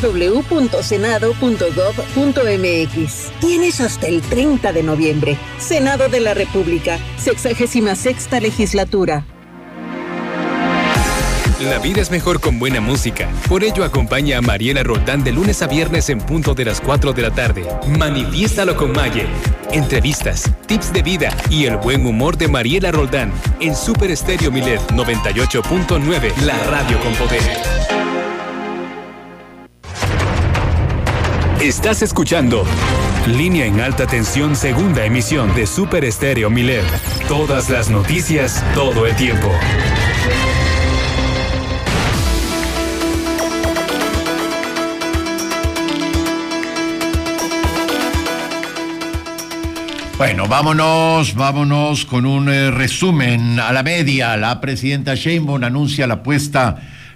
www.senado.gov.mx. Tienes hasta el 30 de noviembre. Senado de la República, 66ª legislatura. La vida es mejor con buena música. Por ello acompaña a Mariela Roldán de lunes a viernes en punto de las 4 de la tarde. Manifiéstalo con Maye. Entrevistas, tips de vida y el buen humor de Mariela Roldán en Super Estéreo Milet 98.9, la radio con poder. Estás escuchando Línea en Alta Tensión, segunda emisión de Super Estéreo Milet. Todas las noticias, todo el tiempo. Bueno, vámonos con un resumen a la media. La presidenta Sheinbaum anuncia la puesta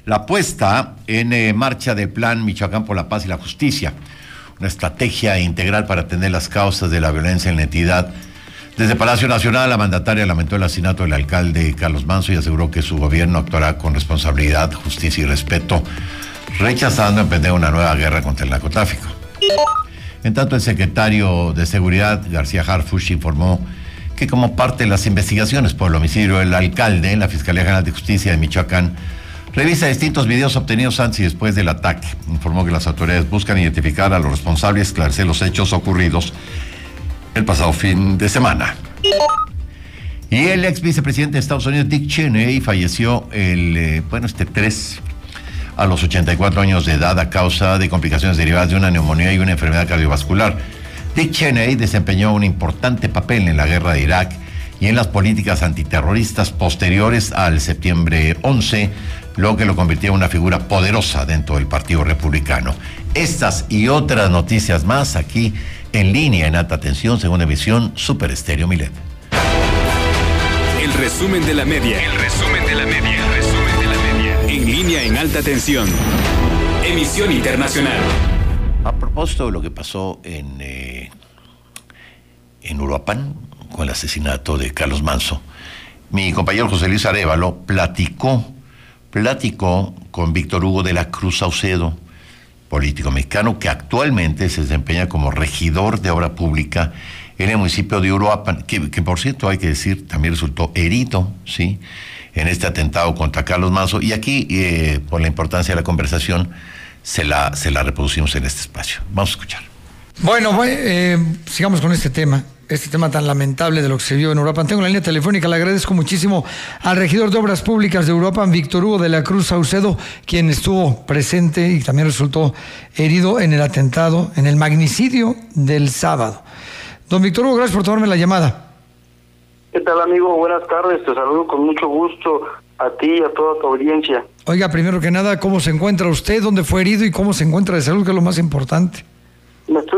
en marcha del Plan Michoacán por la Paz y la Justicia, una estrategia integral para atender las causas de la violencia en la entidad. Desde Palacio Nacional, la mandataria lamentó el asesinato del alcalde Carlos Manso y aseguró que su gobierno actuará con responsabilidad, justicia y respeto, rechazando emprender una nueva guerra contra el narcotráfico. En tanto, el secretario de Seguridad, García Harfuch, informó que como parte de las investigaciones por el homicidio del alcalde, la Fiscalía General de Justicia de Michoacán revisa distintos videos obtenidos antes y después del ataque. Informó que las autoridades buscan identificar a los responsables y esclarecer los hechos ocurridos el pasado fin de semana. Y el ex vicepresidente de Estados Unidos, Dick Cheney, falleció este 3 a los 84 años de edad a causa de complicaciones derivadas de una neumonía y una enfermedad cardiovascular. Dick Cheney desempeñó un importante papel en la guerra de Irak y en las políticas antiterroristas posteriores al septiembre 11, lo que lo convirtió en una figura poderosa dentro del Partido Republicano. Estas y otras noticias más aquí en Línea en Alta Tensión, segunda emisión, Super Estéreo Milet. El resumen de la media. En Línea en Alta Tensión. Emisión internacional. A propósito de lo que pasó en Uruapan con el asesinato de Carlos Manso, mi compañero José Luis Arévalo platicó con Víctor Hugo de la Cruz Saucedo, político mexicano que actualmente se desempeña como regidor de obra pública en el municipio de Uruapan, que por cierto hay que decir también resultó herido, ¿sí?, en este atentado contra Carlos Manso. Y aquí, por la importancia de la conversación, se la reproducimos en este espacio. Vamos a escuchar. Bueno, sigamos con este tema tan lamentable de lo que se vio en Uruapan. Tengo la línea telefónica, le agradezco muchísimo al regidor de Obras Públicas de Uruapan, Víctor Hugo de la Cruz Saucedo, quien estuvo presente y también resultó herido en el atentado, en el magnicidio del sábado. Don Víctor Hugo, gracias por tomarme la llamada. ¿Qué tal, amigo? Buenas tardes, te saludo con mucho gusto a ti y a toda tu audiencia. Oiga, primero que nada, ¿cómo se encuentra usted? ¿Dónde fue herido y cómo se encuentra de salud, que es lo más importante? Me estoy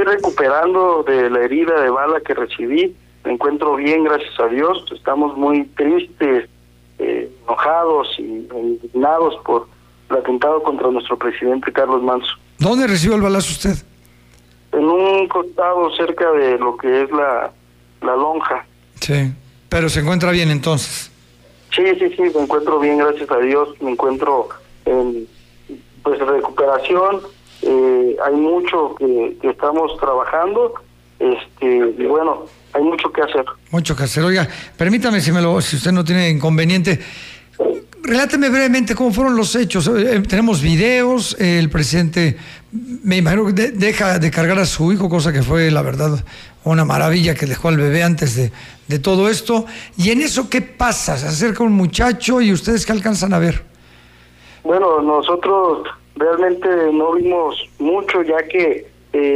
recuperando de la herida de bala que recibí. Me encuentro bien, gracias a Dios. Estamos muy tristes, enojados y indignados por el atentado contra nuestro presidente Carlos Manso. ¿Dónde recibió el balazo usted? En un costado cerca de lo que es la lonja. Sí, pero se encuentra bien entonces. Sí, me encuentro bien, gracias a Dios. Me encuentro en recuperación. Hay mucho que estamos trabajando, y bueno, hay mucho que hacer. Mucho que hacer. Oiga, permítame, si usted no tiene inconveniente, reláteme brevemente cómo fueron los hechos. Tenemos videos, el presidente, me imagino que deja de cargar a su hijo, cosa que fue, la verdad, una maravilla, que dejó al bebé antes de todo esto. Y en eso, ¿qué pasa? Se acerca un muchacho y ustedes, ¿qué alcanzan a ver? Bueno, nosotros realmente no vimos mucho, ya que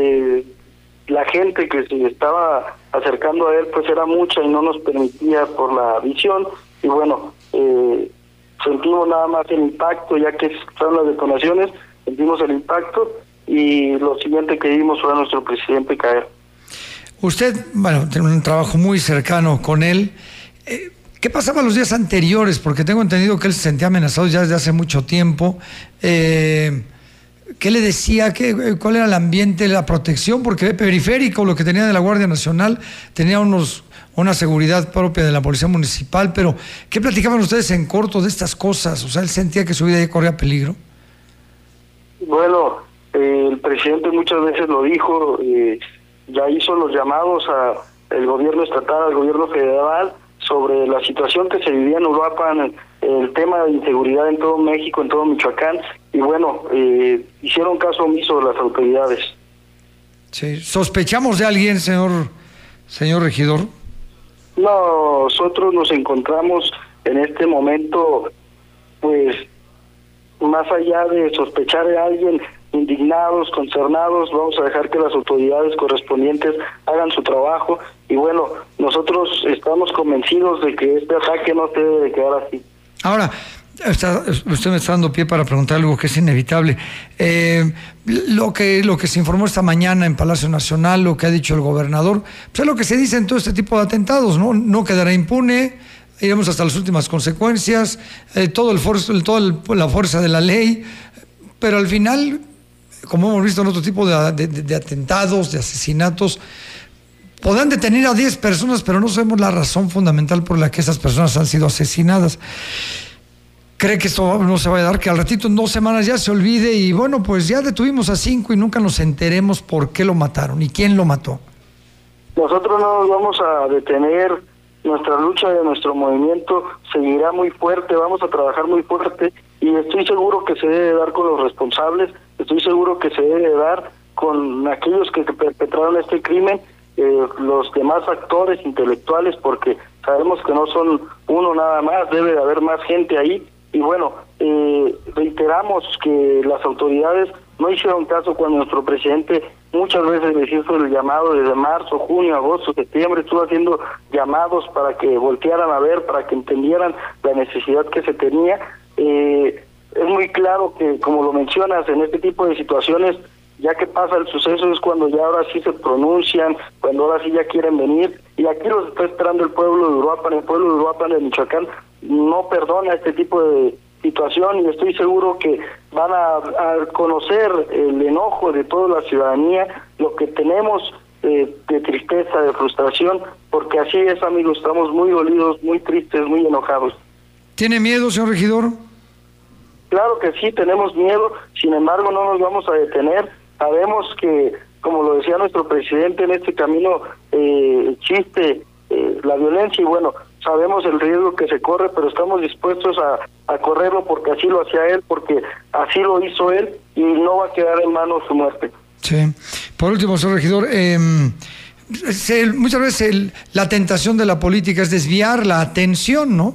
la gente que se estaba acercando a él pues era mucha y no nos permitía por la visión. Y bueno, sentimos nada más el impacto, ya que fueron las detonaciones, sentimos el impacto y lo siguiente que vimos fue a nuestro presidente caer. Usted, bueno, tiene un trabajo muy cercano con él. ¿Qué pasaba los días anteriores? Porque tengo entendido que él se sentía amenazado ya desde hace mucho tiempo. ¿Qué le decía? ¿Cuál era el ambiente, la protección? Porque Periférico, lo que tenía de la Guardia Nacional, tenía una seguridad propia de la Policía Municipal, pero ¿qué platicaban ustedes en corto de estas cosas? O sea, ¿él sentía que su vida ya corría peligro? Bueno, el presidente muchas veces lo dijo, ya hizo los llamados al gobierno estatal, al gobierno federal, sobre la situación que se vivía en Uruapan, el tema de inseguridad en todo México, en todo Michoacán, y bueno, hicieron caso omiso de las autoridades. Sí. ¿Sospechamos de alguien, señor regidor? No, nosotros nos encontramos en este momento, pues, más allá de sospechar de alguien, indignados, consternados. Vamos a dejar que las autoridades correspondientes hagan su trabajo y bueno, nosotros estamos convencidos de que este ataque no se debe de quedar así. Ahora, usted me está dando pie para preguntar algo que es inevitable. Lo que se informó esta mañana en Palacio Nacional, lo que ha dicho el gobernador, pues es lo que se dice en todo este tipo de atentados, ¿no? No quedará impune, iremos hasta las últimas consecuencias, toda la fuerza de la ley, pero al final, como hemos visto en otro tipo de atentados, de asesinatos, podrán detener a 10 personas, pero no sabemos la razón fundamental por la que esas personas han sido asesinadas. ¿Cree que esto no se va a dar? Que al ratito, en 2 semanas, ya se olvide y bueno, pues ya detuvimos a 5 y nunca nos enteremos por qué lo mataron y quién lo mató. Nosotros no nos vamos a detener. Nuestra lucha de nuestro movimiento seguirá muy fuerte, vamos a trabajar muy fuerte y estoy seguro que se debe dar con los responsables, estoy seguro que se debe dar con aquellos que perpetraron este crimen, los demás actores intelectuales, porque sabemos que no son uno nada más, debe de haber más gente ahí y bueno, reiteramos que las autoridades no hicieron caso cuando nuestro presidente muchas veces les hizo el llamado desde marzo, junio, agosto, septiembre, estuvo haciendo llamados para que voltearan a ver, para que entendieran la necesidad que se tenía. Es muy claro que, como lo mencionas, en este tipo de situaciones, ya que pasa el suceso es cuando ya ahora sí se pronuncian, cuando ahora sí ya quieren venir, y aquí los está esperando el pueblo de Uruapan, el pueblo de Uruapan de Michoacán no perdona este tipo de situación y estoy seguro que van a conocer el enojo de toda la ciudadanía, lo que tenemos de tristeza, de frustración, porque así es, amigos, estamos muy dolidos, muy tristes, muy enojados. ¿Tiene miedo, señor regidor? Claro que sí, tenemos miedo, sin embargo no nos vamos a detener, sabemos que, como lo decía nuestro presidente, en este camino existe la violencia y bueno, sabemos el riesgo que se corre, pero estamos dispuestos a correrlo porque así lo hacía él, porque así lo hizo él y no va a quedar en manos su muerte. Sí. Por último, señor regidor, muchas veces la tentación de la política es desviar la atención, ¿no?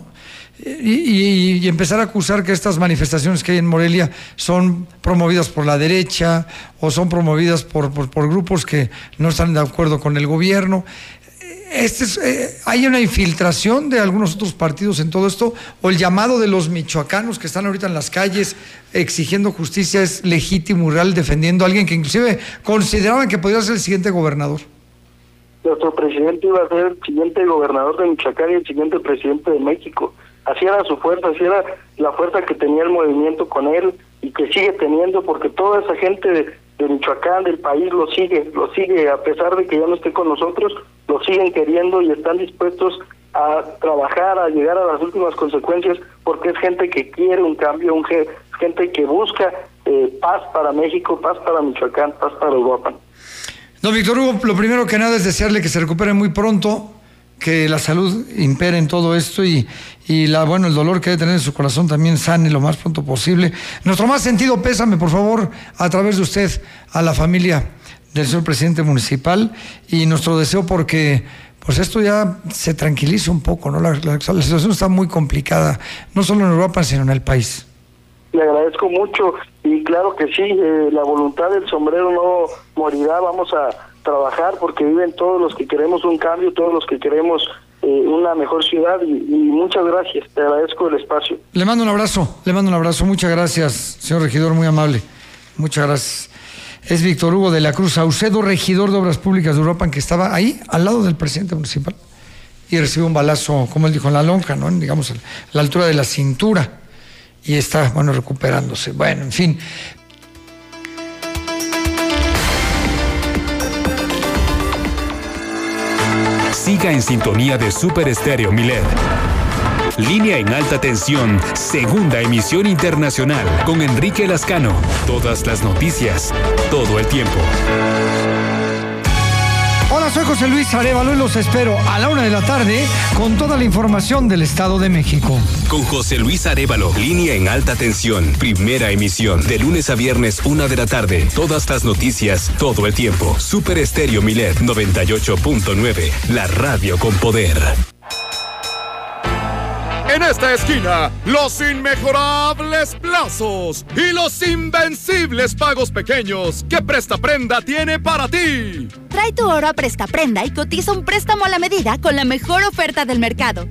Y empezar a acusar que estas manifestaciones que hay en Morelia son promovidas por la derecha o son promovidas por grupos que no están de acuerdo con el gobierno. ¿Hay una infiltración de algunos otros partidos en todo esto? ¿O el llamado de los michoacanos que están ahorita en las calles exigiendo justicia es legítimo y real, defendiendo a alguien que inclusive consideraban que podría ser el siguiente gobernador? Nuestro presidente iba a ser el siguiente gobernador de Michoacán y el siguiente presidente de México. Así era su fuerza, así era la fuerza que tenía el movimiento con él y que sigue teniendo, porque toda esa gente de Michoacán, del país, lo sigue, a pesar de que ya no esté con nosotros, lo siguen queriendo y están dispuestos a trabajar, a llegar a las últimas consecuencias, porque es gente que quiere un cambio, gente que busca paz para México, paz para Michoacán, paz para Europa. Don Víctor Hugo, lo primero que nada es desearle que se recupere muy pronto, que la salud impere en todo esto y el dolor que debe tener en su corazón también sane lo más pronto posible. Nuestro más sentido pésame, por favor, a través de usted, a la familia del señor presidente municipal, y nuestro deseo porque pues esto ya se tranquilice un poco, ¿no? La situación está muy complicada, no solo en Europa, sino en el país. Le agradezco mucho y claro que sí, la voluntad del sombrero no morirá, vamos a trabajar porque viven todos los que queremos un cambio, todos los que queremos una mejor ciudad y muchas gracias, te agradezco el espacio. Le mando un abrazo, muchas gracias, señor regidor, muy amable, muchas gracias. Es Víctor Hugo de la Cruz Saucedo, regidor de Obras Públicas de Europa, que estaba ahí al lado del presidente municipal y recibió un balazo, como él dijo, en la lonja, ¿no? Digamos, a la altura de la cintura, y está, recuperándose. Bueno, en fin. Siga en sintonía de Super Estéreo Milet. Línea en alta tensión, segunda emisión internacional, con Enrique Lascano. Todas las noticias, todo el tiempo. Hola, soy José Luis Arévalo y los espero a la 1:00 p.m. con toda la información del Estado de México. Con José Luis Arévalo, Línea en alta tensión, primera emisión, de lunes a viernes 1:00 p.m. Todas las noticias, todo el tiempo. Super Estéreo Milet 98.9, la radio con poder. En esta esquina, los inmejorables plazos y los invencibles pagos pequeños que Prestaprenda tiene para ti. Trae tu oro a Prestaprenda y cotiza un préstamo a la medida con la mejor oferta del mercado.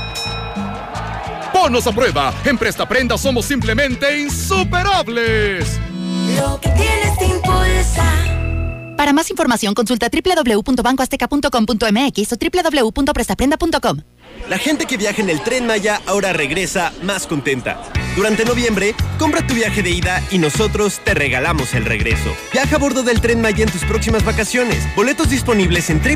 Ponnos a prueba. En Prestaprenda somos simplemente insuperables. Lo que tienes te impulsa. Para más información, consulta www.bancoazteca.com.mx o www.prestaprenda.com. La gente que viaja en el Tren Maya ahora regresa más contenta. Durante noviembre, compra tu viaje de ida y nosotros te regalamos el regreso. Viaja a bordo del Tren Maya en tus próximas vacaciones. Boletos disponibles en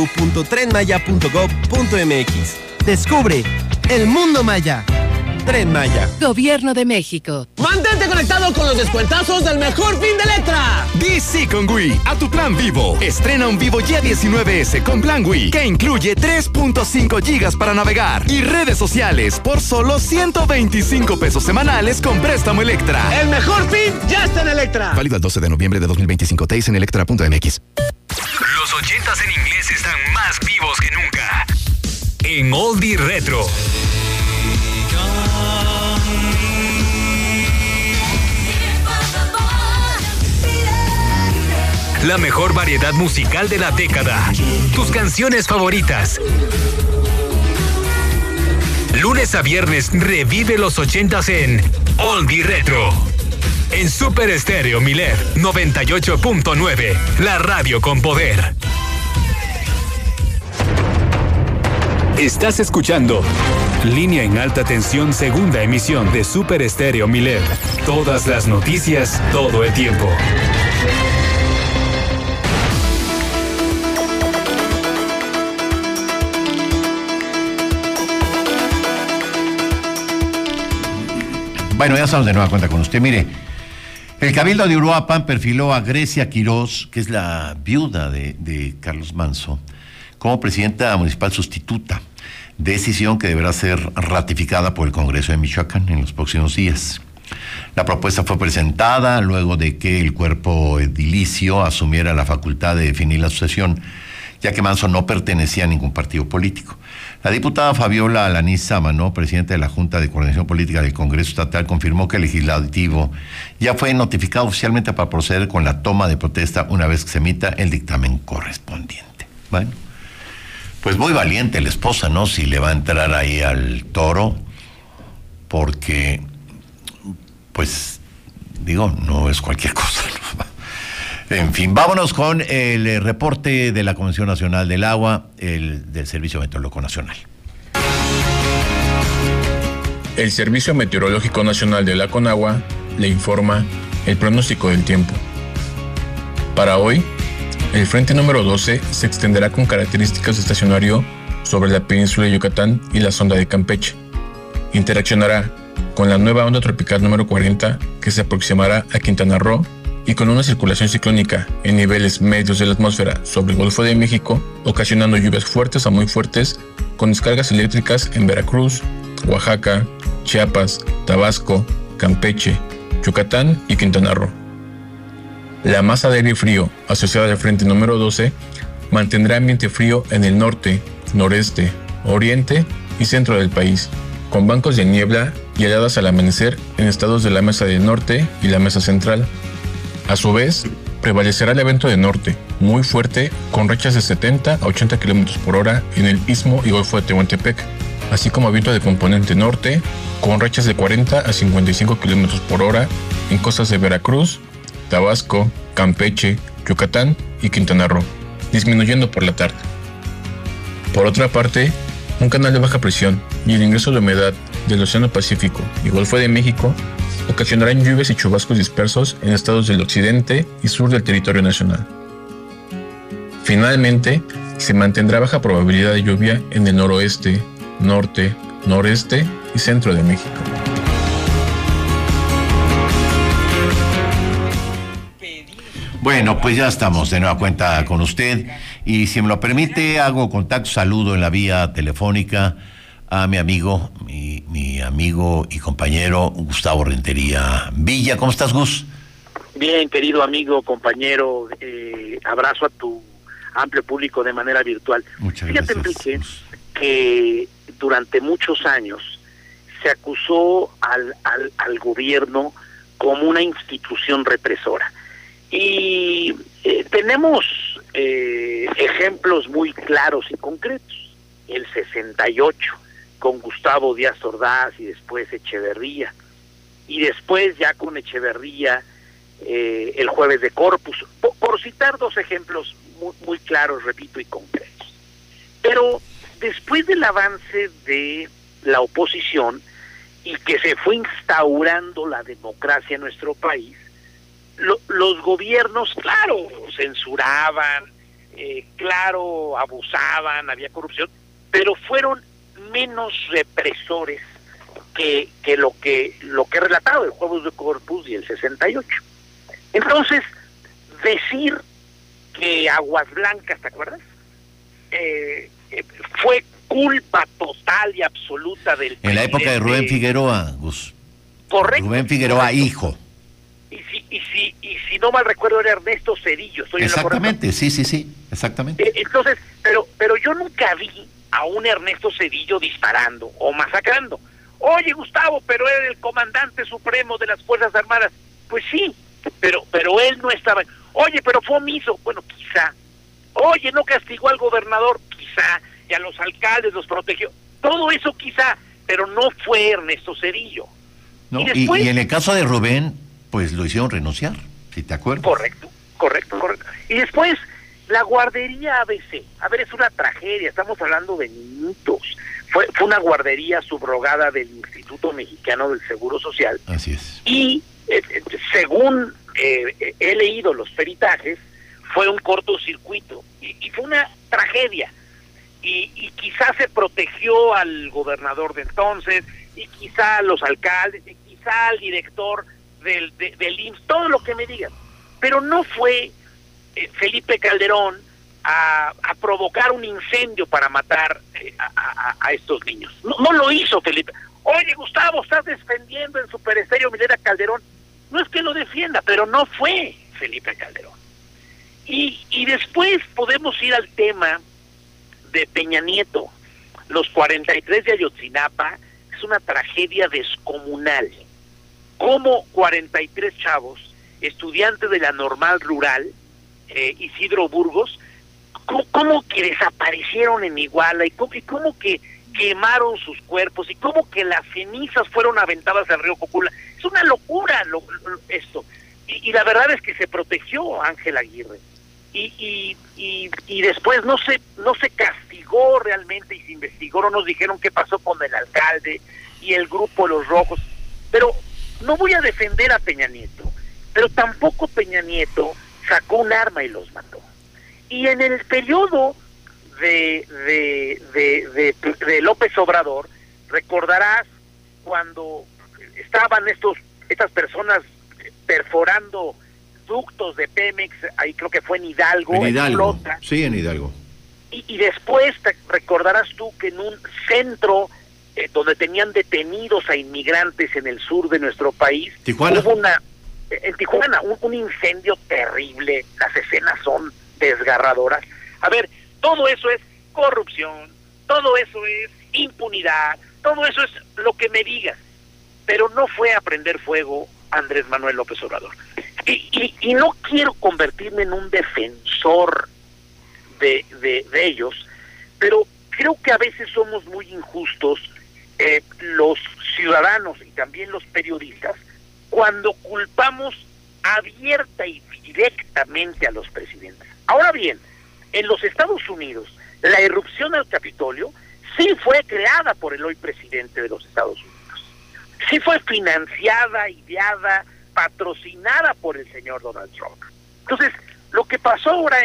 www.trenmaya.gov.mx. Descubre el mundo maya. Tren Maya. Gobierno de México. Mantente conectado con los descuentazos del mejor fin de Electra. Di sí con Wii a tu plan Vivo. Estrena un Vivo Y19S con plan Wii, que incluye 3.5 gigas para navegar y redes sociales por solo 125 pesos semanales con préstamo Electra. El mejor fin ya está en Electra. Válido el 12 de noviembre de 2025. TIS en electra.mx. Los 80s en inglés están más vivos que nunca. En Oldie Retro. La mejor variedad musical de la década. Tus canciones favoritas. Lunes a viernes revive los 80s en Oldie Retro. En Super Estéreo Milet 98.9, la radio con poder. Estás escuchando Línea en alta tensión, segunda emisión de Super Estéreo Milet. Todas las noticias, todo el tiempo. Bueno, ya estamos de nueva cuenta con usted. Mire, el Cabildo de Uruapan perfiló a Grecia Quirós, que es la viuda de Carlos Manso, como presidenta municipal sustituta, decisión que deberá ser ratificada por el Congreso de Michoacán en los próximos días. La propuesta fue presentada luego de que el cuerpo edilicio asumiera la facultad de definir la sucesión, ya que Manso no pertenecía a ningún partido político. La diputada Fabiola Alanís Sámano, presidenta de la Junta de Coordinación Política del Congreso Estatal, confirmó que el legislativo ya fue notificado oficialmente para proceder con la toma de protesta una vez que se emita el dictamen correspondiente. Bueno, Pues muy valiente la esposa, ¿no? Si le va a entrar ahí al toro, porque, pues, digo, no es cualquier cosa, ¿no? En fin, vámonos con el reporte de la Comisión Nacional del Agua, del Servicio Meteorológico Nacional. El Servicio Meteorológico Nacional de la Conagua le informa el pronóstico del tiempo. Para hoy, el frente número 12 se extenderá con características de estacionario sobre la península de Yucatán y la sonda de Campeche. Interaccionará con la nueva onda tropical número 40 que se aproximará a Quintana Roo y con una circulación ciclónica en niveles medios de la atmósfera sobre el Golfo de México, ocasionando lluvias fuertes a muy fuertes con descargas eléctricas en Veracruz, Oaxaca, Chiapas, Tabasco, Campeche, Yucatán y Quintana Roo. La masa de aire frío asociada al frente número 12 mantendrá ambiente frío en el norte, noreste, oriente y centro del país, con bancos de niebla y heladas al amanecer en estados de la Mesa del Norte y la Mesa Central. A su vez, prevalecerá el viento de norte, muy fuerte, con rachas de 70 a 80 km por hora en el Istmo y Golfo de Tehuantepec, así como viento de componente norte, con rachas de 40 a 55 km por hora en costas de Veracruz, Tabasco, Campeche, Yucatán y Quintana Roo, disminuyendo por la tarde. Por otra parte, un canal de baja presión y el ingreso de humedad del Océano Pacífico y Golfo de México ocasionarán lluvias y chubascos dispersos en estados del occidente y sur del territorio nacional. Finalmente, se mantendrá baja probabilidad de lluvia en el noroeste, norte, noreste y centro de México. Bueno, pues ya estamos de nueva cuenta con usted y si me lo permite hago contacto, saludo en la vía telefónica a mi amigo, mi amigo y compañero Gustavo Rentería Villa. ¿Cómo estás, Gus? Bien, querido amigo, compañero, abrazo a tu amplio público de manera virtual. Muchas Fíjate, gracias. Enrique, que durante muchos años se acusó al gobierno como una institución represora. Y tenemos ejemplos muy claros y concretos. El 68, con Gustavo Díaz Ordaz y después Echeverría. Y después ya con Echeverría, el jueves de Corpus. Por citar dos ejemplos muy claros, repito, y concretos. Pero después del avance de la oposición y que se fue instaurando la democracia en nuestro país, los gobiernos, claro, censuraban, claro, abusaban, había corrupción, pero fueron menos represores que lo que he relatado, el jueves de Corpus y el 68. Entonces, decir que Aguas Blancas, ¿te acuerdas? Fue culpa total y absoluta del En la época de Rubén Figueroa, Gus. Correcto. Rubén Figueroa, correcto. Hijo. Y si no mal recuerdo era Ernesto Cedillo. Exactamente, sí, exactamente. Entonces, pero yo nunca vi a un Ernesto Cedillo disparando o masacrando. Oye, Gustavo, pero era el comandante supremo de las Fuerzas Armadas. Pues sí, pero él no estaba. Oye, pero fue omiso. Bueno, quizá. Oye, no castigó al gobernador. Quizá. Y a los alcaldes los protegió. Todo eso quizá, pero no fue Ernesto Cedillo. No, y después, y en el caso de Rubén, pues lo hicieron renunciar, si te acuerdas. Correcto. Y después, la guardería ABC. A ver, es una tragedia, estamos hablando de niñitos. Fue una guardería subrogada del Instituto Mexicano del Seguro Social. Así es. Y según he leído los peritajes, fue un cortocircuito. Y fue una tragedia. Y quizás se protegió al gobernador de entonces, y quizá a los alcaldes, y quizá al director del IMSS, todo lo que me digan. Pero no fue Felipe Calderón a provocar un incendio para matar a estos niños. No lo hizo Felipe. Oye, Gustavo, estás defendiendo en Super Estéreo Milet a Calderón. No es que lo defienda, pero no fue Felipe Calderón. Y después podemos ir al tema de Peña Nieto. Los 43 de Ayotzinapa es una tragedia descomunal. Como 43 chavos, estudiantes de la normal rural, Isidro Burgos, cómo que desaparecieron en Iguala y cómo que quemaron sus cuerpos y cómo que las cenizas fueron aventadas al río Cocula. Es una locura esto. Y la verdad es que se protegió a Ángel Aguirre. Y después no se castigó realmente y se investigó, no nos dijeron qué pasó con el alcalde y el grupo Los Rojos. Pero no voy a defender a Peña Nieto, pero tampoco Peña Nieto sacó un arma y los mató. Y en el periodo de López Obrador, recordarás cuando estaban estas personas perforando ductos de Pemex, ahí creo que fue en Hidalgo. En Hidalgo, sí, en Hidalgo. Y después te recordarás tú que en un centro donde tenían detenidos a inmigrantes en el sur de nuestro país, Tijuana. Hubo en Tijuana un incendio terrible, las escenas son desgarradoras. A ver, todo eso es corrupción, todo eso es impunidad, todo eso es lo que me digas, pero no fue a prender fuego Andrés Manuel López Obrador. Y no quiero convertirme en un defensor de ellos, pero creo que a veces somos muy injustos los ciudadanos y también los periodistas cuando culpamos abierta y directamente a los presidentes. Ahora bien, en los Estados Unidos, la irrupción al Capitolio sí fue creada por el hoy presidente de los Estados Unidos. Sí fue financiada, ideada, patrocinada por el señor Donald Trump. Entonces, lo que pasó ahora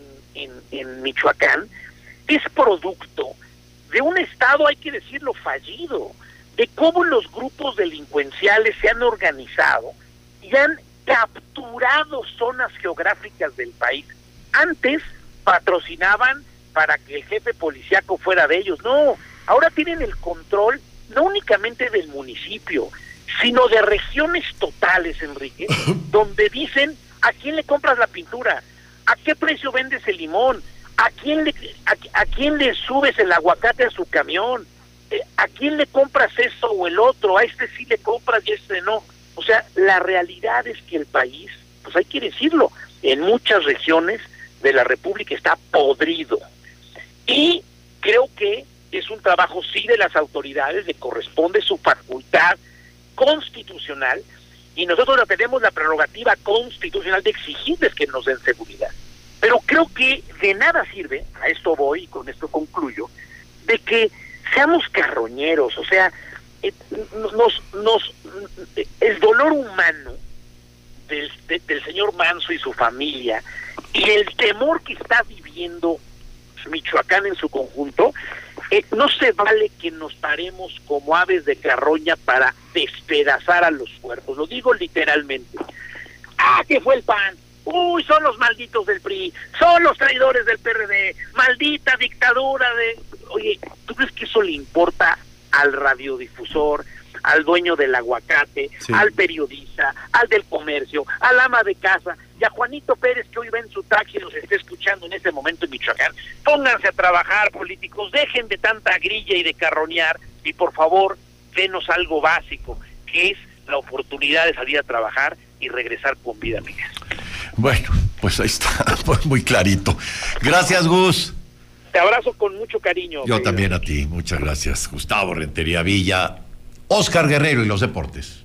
en Michoacán es producto de un estado, hay que decirlo, fallido, de cómo los grupos delincuenciales se han organizado y han capturado zonas geográficas del país. Antes patrocinaban para que el jefe policíaco fuera de ellos. No, ahora tienen el control no únicamente del municipio, sino de regiones totales, Enrique, donde dicen a quién le compras la pintura, a qué precio vendes el limón, a quién le subes el aguacate a su camión, a quién le compras esto o el otro, a este sí le compras y a este no. O sea, la realidad es que el país, pues hay que decirlo, en muchas regiones de la República está podrido. Y creo que es un trabajo sí de las autoridades, le corresponde su facultad constitucional, y nosotros tenemos la prerrogativa constitucional de exigirles que nos den seguridad. Pero creo que de nada sirve, a esto voy y con esto concluyo, de que seamos carroñeros, o sea, el dolor humano del señor Manso y su familia y el temor que está viviendo Michoacán en su conjunto, no se vale que nos paremos como aves de carroña para despedazar a los cuerpos, lo digo literalmente. ¿Qué fue el PAN? Uy, son los malditos del PRI, son los traidores del PRD, maldita dictadura de... Oye, ¿tú crees que eso le importa al radiodifusor, al dueño del aguacate, sí, al periodista, al del comercio, al ama de casa y a Juanito Pérez, que hoy va en su taxi y los está escuchando en este momento en Michoacán? Pónganse a trabajar, políticos, dejen de tanta grilla y de carroñar y por favor, denos algo básico, que es la oportunidad de salir a trabajar y regresar con vida, Miguel. Bueno, pues ahí está, pues muy clarito. Gracias, Gus. Te abrazo con mucho cariño. Yo también a ti, muchas gracias. Gustavo Rentería Villa, Oscar Guerrero y los deportes.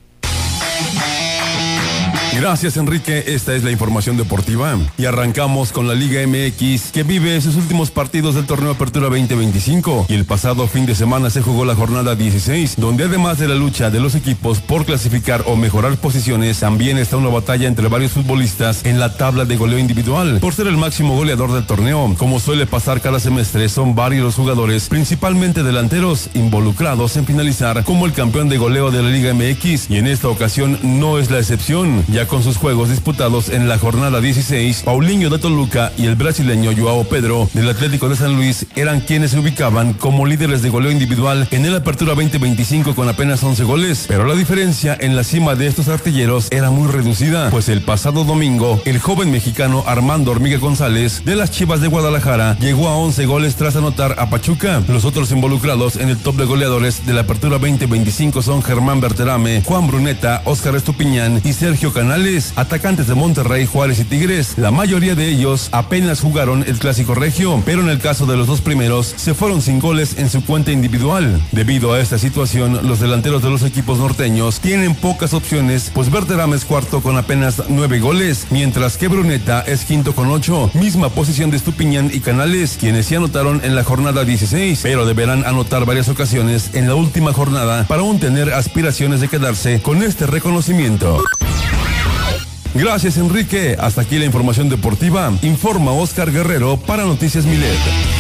Gracias, Enrique. Esta es la información deportiva. Y arrancamos con la Liga MX, que vive sus últimos partidos del torneo Apertura 2025. Y el pasado fin de semana se jugó la jornada 16, donde además de la lucha de los equipos por clasificar o mejorar posiciones, también está una batalla entre varios futbolistas en la tabla de goleo individual, por ser el máximo goleador del torneo. Como suele pasar cada semestre, son varios los jugadores, principalmente delanteros, involucrados en finalizar como el campeón de goleo de la Liga MX. Y en esta ocasión no es la excepción, ya con sus juegos disputados en la jornada 16, Paulinho de Toluca y el brasileño Joao Pedro del Atlético de San Luis eran quienes se ubicaban como líderes de goleo individual en el Apertura 2025 con apenas 11 goles, pero la diferencia en la cima de estos artilleros era muy reducida, pues el pasado domingo el joven mexicano Armando Hormiga González de las Chivas de Guadalajara llegó a 11 goles tras anotar a Pachuca. Los otros involucrados en el top de goleadores de la Apertura 2025 son Germán Berterame, Juan Bruneta, Óscar Estupiñán y Sergio Canales. Canales, atacantes de Monterrey, Juárez y Tigres. La mayoría de ellos apenas jugaron el Clásico Regio, pero en el caso de los dos primeros se fueron sin goles en su cuenta individual. Debido a esta situación, los delanteros de los equipos norteños tienen pocas opciones, pues Berterame es cuarto con apenas 9 goles, mientras que Bruneta es quinto con 8, misma posición de Estupiñán y Canales, quienes se anotaron en la jornada 16, pero deberán anotar varias ocasiones en la última jornada para aún tener aspiraciones de quedarse con este reconocimiento. Gracias, Enrique. Hasta aquí la información deportiva. Informa Oscar Guerrero para Noticias Milet.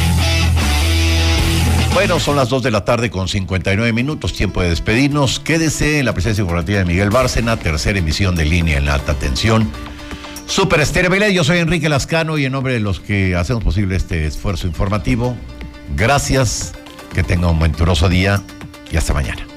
Bueno, son las 2 de la tarde con 59 minutos, tiempo de despedirnos. Quédese en la presencia informativa de Miguel Bárcena, tercera emisión de Línea en Alta Tensión. Super Estéreo Milet, yo soy Enrique Lascano y en nombre de los que hacemos posible este esfuerzo informativo, gracias, que tenga un venturoso día y hasta mañana.